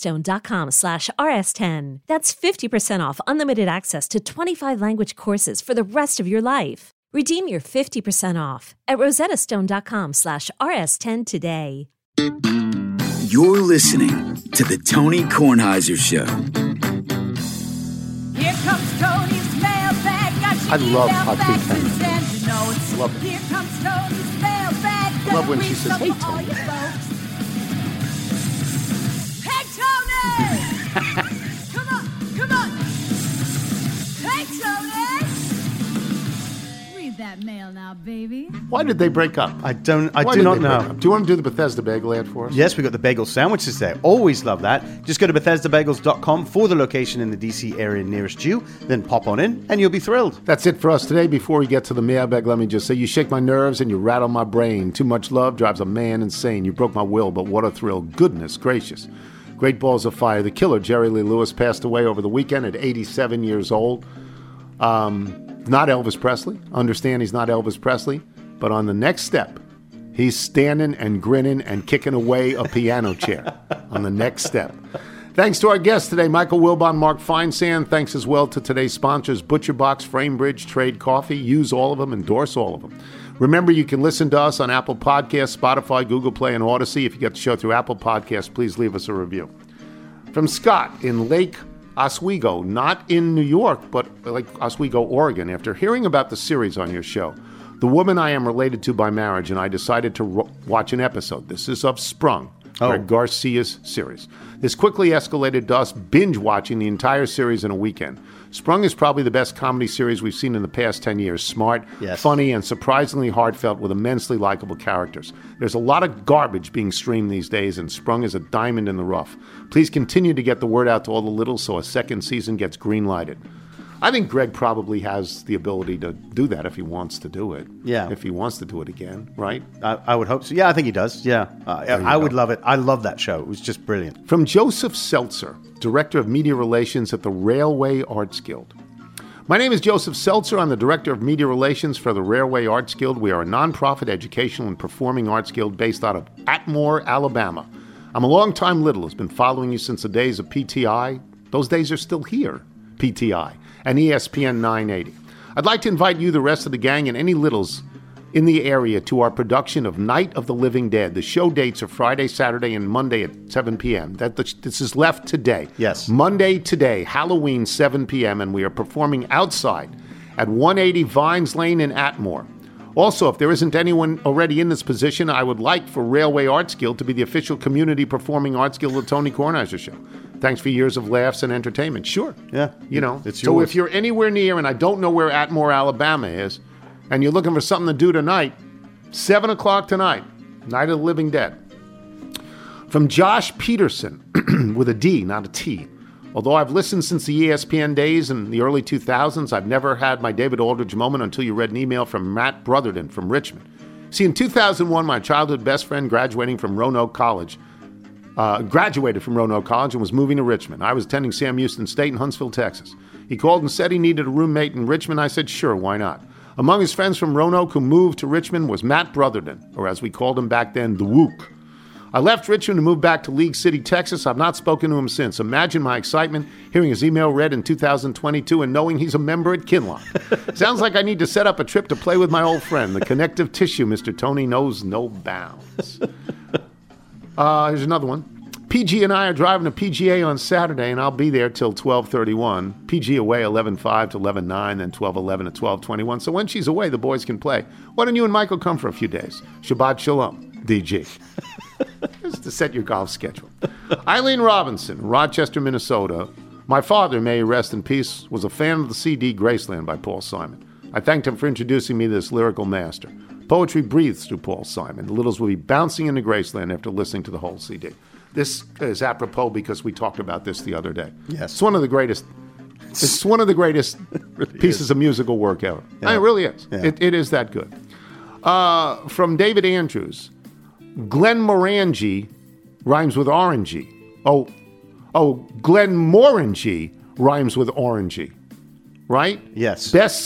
rosettastone.com/rs10. That's 50% off unlimited access to 25 language courses for the rest of your life. Redeem your 50% off at rosettastone.com/rs10 today. You're listening to the Tony Kornheiser Show. Here comes Tony's mailbag. I love hot pink tennis. Love it. Here comes Tony's mailbag. I love when she says, "Hey, Tony." Hey, Tony! Come on. Hey, Tony! Read that mail now, baby. Why did they break up? I do not know. Do you want to do the Bethesda Bagel ad for us? Yes, we got the bagel sandwiches there. Always love that. Just go to BethesdaBagels.com for the location in the DC area nearest you. Then pop on in, and you'll be thrilled. That's it for us today. Before we get to the mailbag, let me just say you shake my nerves and you rattle my brain. Too much love drives a man insane. You broke my will, but what a thrill. Goodness gracious. Great balls of fire. The killer, Jerry Lee Lewis, passed away over the weekend at 87 years old. Not Elvis Presley. Understand he's not Elvis Presley. But on the next step, he's standing and grinning and kicking away a piano chair on the next step. Thanks to our guests today, Michael Wilbon, Mark Feinsand. Thanks as well to today's sponsors, ButcherBox, Framebridge, Trade Coffee. Use all of them, endorse all of them. Remember, you can listen to us on Apple Podcasts, Spotify, Google Play, and Odyssey. If you get the show through Apple Podcasts, please leave us a review. From Scott in Lake Oswego, not in New York, but Lake Oswego, Oregon. After hearing about the series on your show, the woman I am related to by marriage, and I decided to watch an episode. This is of Sprung, Greg Garcia's series. This quickly escalated to us binge-watching the entire series in a weekend. Sprung is probably the best comedy series we've seen in the past 10 years. Smart, funny, and surprisingly heartfelt with immensely likable characters. There's a lot of garbage being streamed these days, and Sprung is a diamond in the rough. Please continue to get the word out to all the littles so a second season gets green-lighted. I think Greg probably has the ability to do that if he wants to do it. Yeah. If he wants to do it again, right? I would hope so. Yeah, I think he does. Yeah. I would love it. I love that show. It was just brilliant. From Joseph Seltzer, Director of Media Relations at the Railway Arts Guild. My name is Joseph Seltzer. I'm the Director of Media Relations for the Railway Arts Guild. We are a nonprofit educational and performing arts guild based out of Atmore, Alabama. I'm a longtime little, has been following you since the days of PTI. Those days are still here, PTI. And ESPN 980. I'd like to invite you, the rest of the gang, and any littles in the area to our production of Night of the Living Dead. The show dates are Friday, Saturday, and Monday at 7 p.m. This is left today. Yes. Monday today, Halloween, 7 p.m., and we are performing outside at 180 Vines Lane in Atmore. Also, if there isn't anyone already in this position, I would like for Railway Arts Guild to be the official community performing arts guild of the Tony Kornheiser Show. Thanks for years of laughs and entertainment. Sure. Yeah. It's yours. So if you're anywhere near, and I don't know where Atmore, Alabama is, and you're looking for something to do tonight, 7 o'clock tonight, Night of the Living Dead. From Josh Peterson, with a D, not a T. Although I've listened since the ESPN days in the early 2000s, I've never had my David Aldridge moment until you read an email from Matt Brotherton from Richmond. See, in 2001, my childhood best friend graduated from Roanoke College and was moving to Richmond. I was attending Sam Houston State in Huntsville, Texas. He called and said he needed a roommate in Richmond. I said, sure, why not? Among his friends from Roanoke who moved to Richmond was Matt Brotherton, or as we called him back then, the Wook. I left Richmond and moved back to League City, Texas. I've not spoken to him since. Imagine my excitement hearing his email read in 2022 and knowing he's a member at Kinloch. Sounds like I need to set up a trip to play with my old friend. The connective tissue, Mr. Tony, knows no bounds. Here's another one. PG and I are driving to PGA on Saturday, and I'll be there till 12:31. PG away 11:05 to 11:09, then 12:11 to 12:21. So when she's away, the boys can play. Why don't you and Michael come for a few days? Shabbat Shalom, DG. Just to set your golf schedule. Eileen Robinson, Rochester, Minnesota. My father, may he rest in peace, was a fan of the CD Graceland by Paul Simon. I thanked him for introducing me to this lyrical master. Poetry breathes through Paul Simon. The littles will be bouncing into Graceland after listening to the whole CD. This is apropos because we talked about this the other day. Yes. It's one of the greatest. It's one of the greatest really pieces of musical work ever. Yeah. It really is. Yeah. It is that good. From David Andrews. Glen Morangi rhymes with orangey. Glen Morangi rhymes with orangey. Right? Yes. Best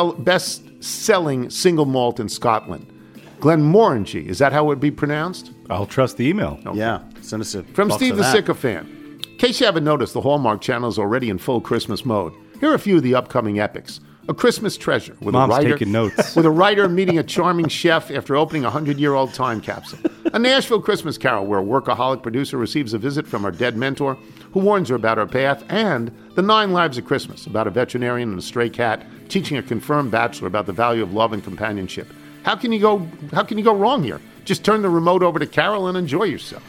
selling single malt in Scotland. Glen Morangi. Is that how it would be pronounced? I'll trust the email. Okay. Yeah. Send us a From Steve the Sycophant. In case you haven't noticed, the Hallmark Channel is already in full Christmas mode. Here are a few of the upcoming epics. A Christmas Treasure with Mom's a writer taking notes. with a writer meeting a charming chef after opening a 100-year-old time capsule. A Nashville Christmas Carol where a workaholic producer receives a visit from her dead mentor who warns her about her path, and The 9 Lives of Christmas about a veterinarian and a stray cat teaching a confirmed bachelor about the value of love and companionship. How can you go wrong here? Just turn the remote over to Carol and enjoy yourself.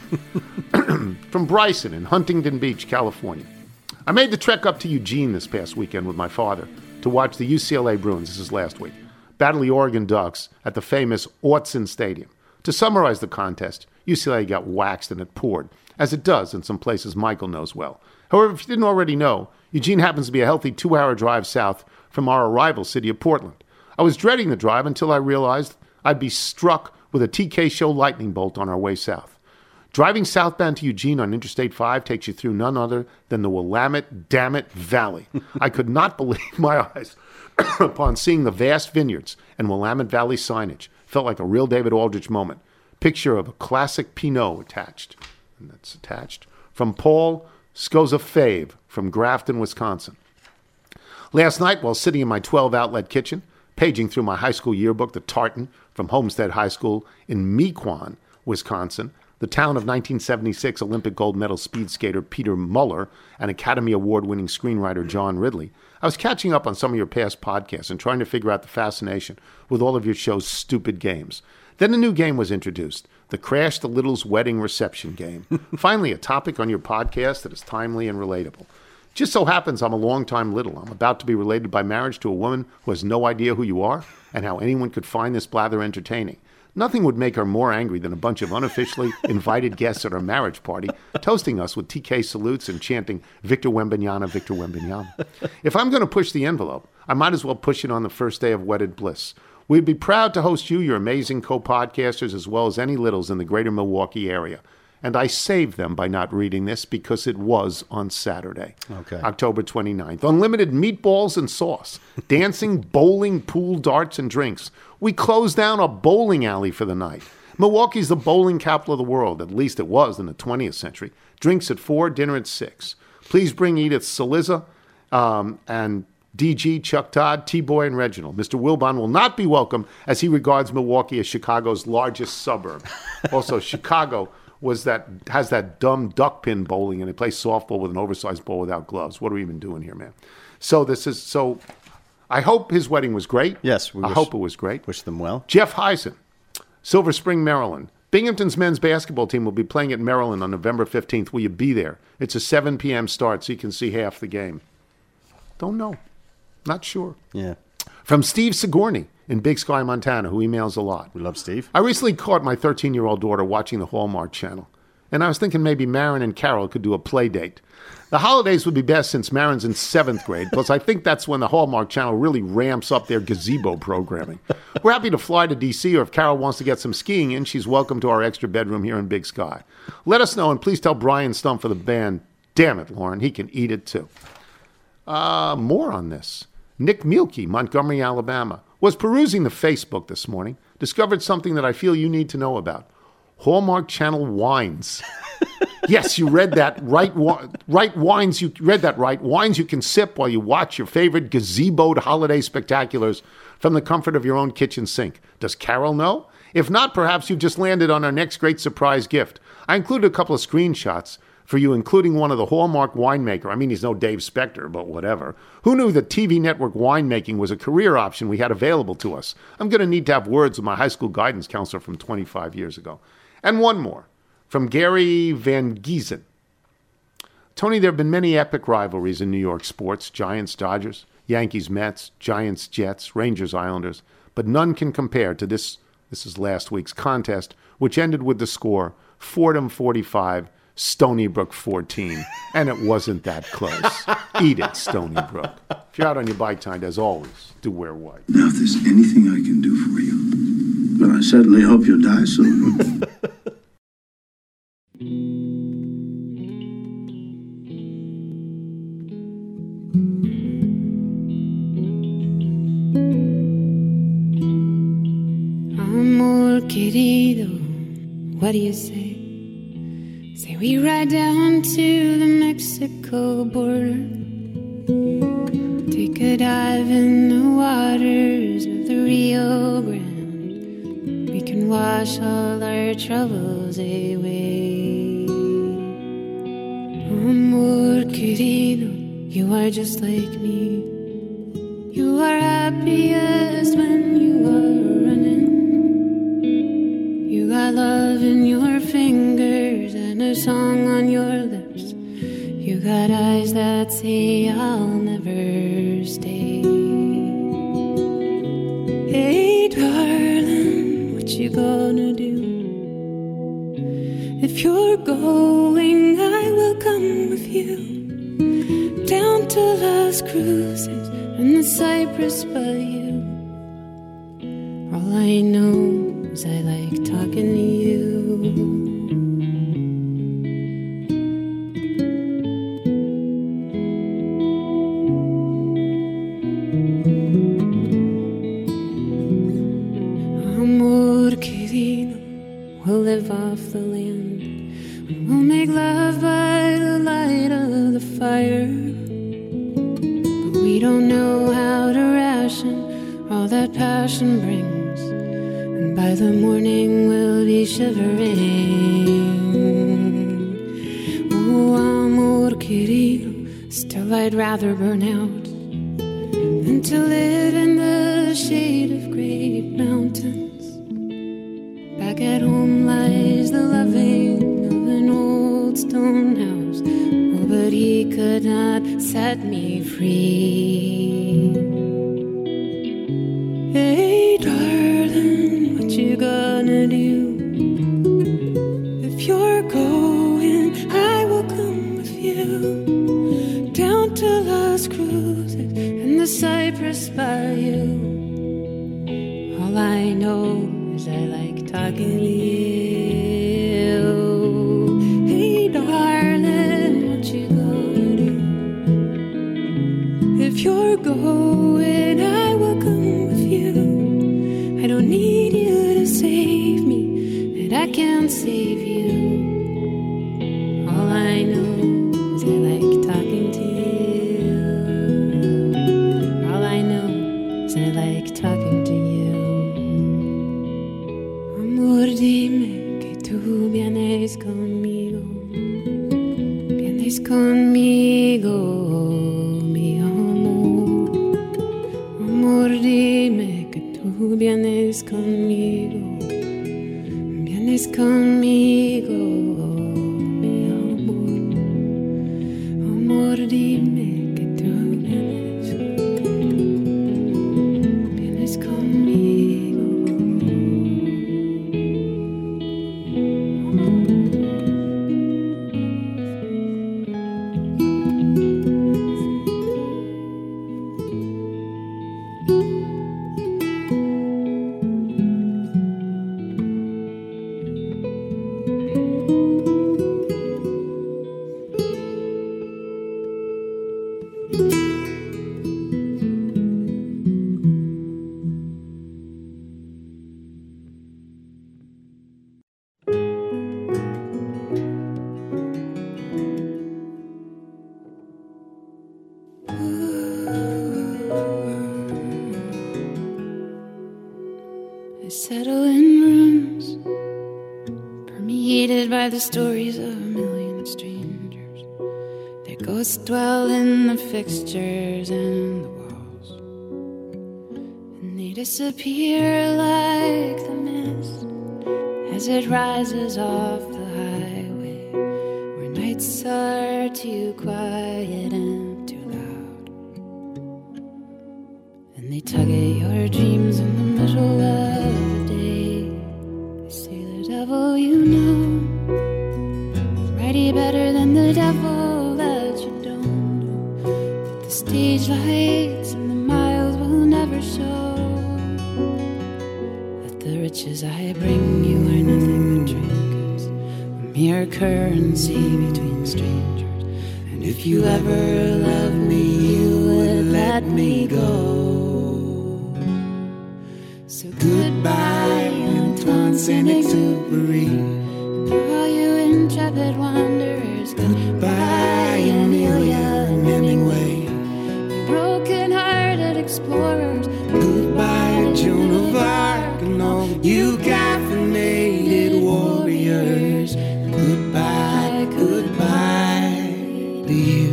From Bryson in Huntington Beach, California. I made the trek up to Eugene this past weekend with my father to watch the UCLA Bruins, this is last week, battle the Oregon Ducks at the famous Autzen Stadium. To summarize the contest, UCLA got waxed and it poured, as it does in some places Michael knows well. However, if you didn't already know, Eugene happens to be a healthy 2-hour drive south from our arrival city of Portland. I was dreading the drive until I realized I'd be struck with a TK Show lightning bolt on our way south. Driving southbound to Eugene on Interstate 5 takes you through none other than the Willamette Dammit Valley. I could not believe my eyes upon seeing the vast vineyards and Willamette Valley signage. Felt like a real David Aldrich moment. Picture of a classic Pinot attached. And that's attached. From Paul Skozafave from Grafton, Wisconsin. Last night, while sitting in my 12-outlet kitchen, paging through my high school yearbook, The Tartan, from Homestead High School in Mequon, Wisconsin, the town of 1976 Olympic gold medal speed skater Peter Muller and Academy Award-winning screenwriter John Ridley, I was catching up on some of your past podcasts and trying to figure out the fascination with all of your show's stupid games. Then a new game was introduced, the Crash the Little's Wedding Reception game. Finally, a topic on your podcast that is timely and relatable. Just so happens I'm a longtime little. I'm about to be related by marriage to a woman who has no idea who you are and how anyone could find this blather entertaining. Nothing would make her more angry than a bunch of unofficially invited guests at our marriage party toasting us with TK salutes and chanting, Victor Wembanyama, Victor Wembanyama. If I'm going to push the envelope, I might as well push it on the first day of wedded bliss. We'd be proud to host you, your amazing co-podcasters, as well as any littles in the greater Milwaukee area. And I saved them by not reading this because it was on Saturday, October 29th. Unlimited meatballs and sauce, dancing, bowling, pool, darts, and drinks. We closed down a bowling alley for the night. Milwaukee's the bowling capital of the world, at least it was in the 20th century. Drinks at 4, dinner at 6. Please bring Edith Saliza and DG, Chuck Todd, T-Boy, and Reginald. Mr. Wilbon will not be welcome as he regards Milwaukee as Chicago's largest suburb. Also, Chicago has that dumb duck pin bowling, and they play softball with an oversized ball without gloves. What are we even doing here, man? So I hope his wedding was great. Yes, I hope it was great. Wish them well. Jeff Heisen, Silver Spring, Maryland. Binghamton's men's basketball team will be playing at Maryland on November 15th. Will you be there? It's a 7 p.m. start, so you can see half the game. Don't know. Not sure. Yeah. From Steve Sigourney in Big Sky, Montana, who emails a lot. We love Steve. I recently caught my 13-year-old daughter watching the Hallmark Channel, and I was thinking maybe Marin and Carol could do a play date. The holidays would be best since Marin's in 7th grade, plus I think that's when the Hallmark Channel really ramps up their gazebo programming. We're happy to fly to D.C., or if Carol wants to get some skiing in, she's welcome to our extra bedroom here in Big Sky. Let us know, and please tell Brian Stump for the band, damn it, Lauren, he can eat it too. More on this. Nick Mielke, Montgomery, Alabama, was perusing the Facebook this morning, discovered something that I feel you need to know about. Hallmark Channel wines. Yes, you read that right. Wines, you read that right. Wines you can sip while you watch your favorite gazeboed holiday spectaculars from the comfort of your own kitchen sink. Does Carol know? If not, perhaps you've just landed on our next great surprise gift. I included a couple of screenshots for you, including one of the Hallmark winemaker. I mean, he's no Dave Spector, but whatever. Who knew that TV network winemaking was a career option we had available to us? I'm going to need to have words with my high school guidance counselor from 25 years ago. And one more. From Gary Van Giesen. Tony, there have been many epic rivalries in New York sports. Giants, Dodgers, Yankees, Mets, Giants, Jets, Rangers, Islanders. But none can compare to this is last week's contest, which ended with the score, Fordham 45, Stony Brook 14. And it wasn't that close. Eat it, Stony Brook. If you're out on your bike time, as always, do wear white. Now, if there's anything I can do for you, well, I certainly hope you'll die soon. Amor querido, what do you say? Say we ride down to the Mexico border, take a dive in the waters of the Rio Grande. We can wash all our troubles away. Amor querido, you are just like me. You are happiest when you are running. You got love in your fingers and a song on your lips. You got eyes that say I'll never stay. Hey darling, what you gonna do? If you're going, I will come with you, down to Las Cruces and the Cypress Bayou. All I know is I like talking to you. Amor querido, we'll live off the land. We'll make love by the light of the fire. But we don't know how to ration all that passion brings. And by the morning we'll be shivering. Oh, amor querido, still I'd rather burn out than to live in the shade of great mountains. Back at home lies the loving of an old stone house. Oh, but he could not set me free. Hey, darling, what you gonna do? If you're going, I will come with you, down to Las Cruces and the Cypress Bayou. All I know is I like talking to you. Hey, darling, what you gonna do? If you're going, I will come with you. I don't need you to save me, and I can't save you. All I know is I like talking to you. All I know is I like talking to you. Amor, dime que tú vienes conmigo. Vienes conmigo, mi amor. dime que tú vienes conmigo. Vienes conmigo, mi amor. Amor, dime que tú vienes conmigo. I settle in rooms permeated by the stories of a million strangers. Their ghosts dwell in the fixtures and the walls, and they disappear like the mist as it rises off the highway, where nights are too quiet and too loud, and they tug at your dreams in the middle of the day. They say the devil you know is mighty better than the devil that you don't know, but the stage lights and the miles will never show that the riches I bring you are nothing but trinkets, a mere currency between strangers. And if you ever loved me, you would let me go. So goodbye, Antoine Saint-Exupéry, and all you intrepid wanderers. Goodbye, Amelia and Hemingway, you broken-hearted explorers. Goodbye, Joan of Arc, and all you caffeinated warriors. Goodbye, goodbye to you.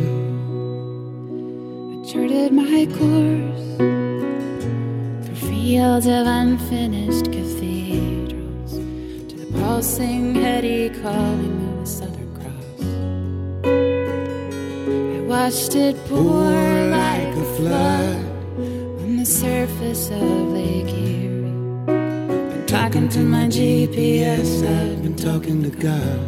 I charted my course through fields of unfinished cathedrals to the pulsing, heady calling of the Southern Cross. I watched it pour like a flood on the surface of Lake Erie. Been talking to my GPS, I've been talking to God.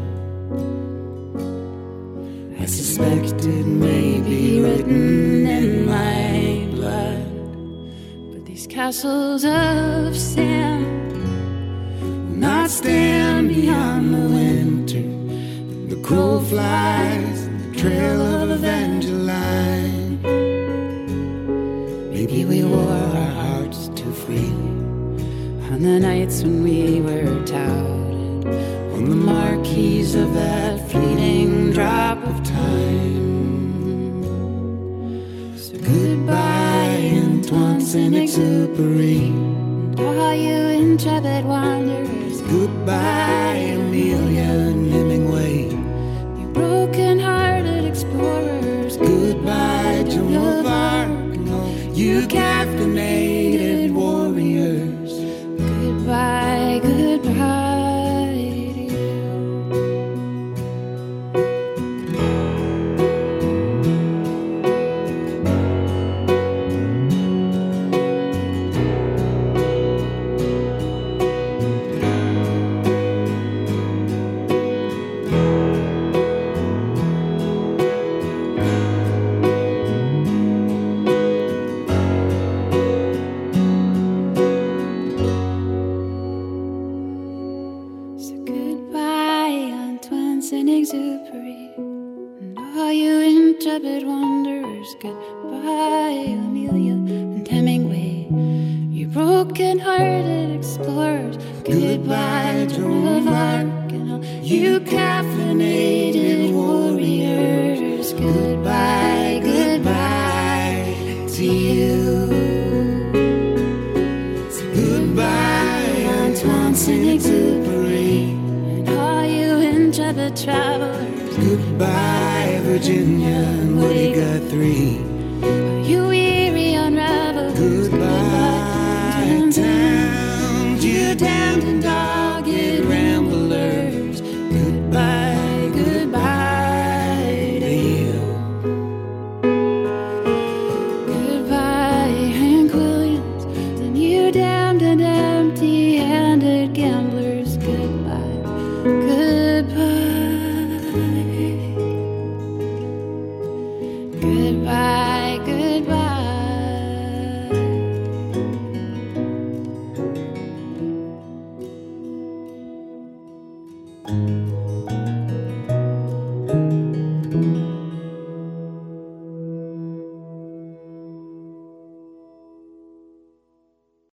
I suspect it may be written in my blood, but these castles of sand will not stand beyond the winter. The crow flies, the trail of Evangeline. Maybe we wore our hearts too freely on the nights when we were touted on the marquees of that fleeting drop of time. So goodbye, Antoine Saint-Exupéry, and all you intrepid wanderers. Goodbye, Amelia and Hemingway, you broken-hearted explorers. Goodbye, Joan of Arc, and all you caffeinated warriors. Goodbye, goodbye. Saint-Exupéry, and all you intrepid wanderers. Goodbye, Amelia and Hemingway, you broken-hearted explorers. Goodbye, Joan of Arc, and all you caffeinated warriors. Goodbye, goodbye to you. So goodbye, Antoine Saint-Exupéry, intrepid travelers. Goodbye, Virginia and Woody Guthrie.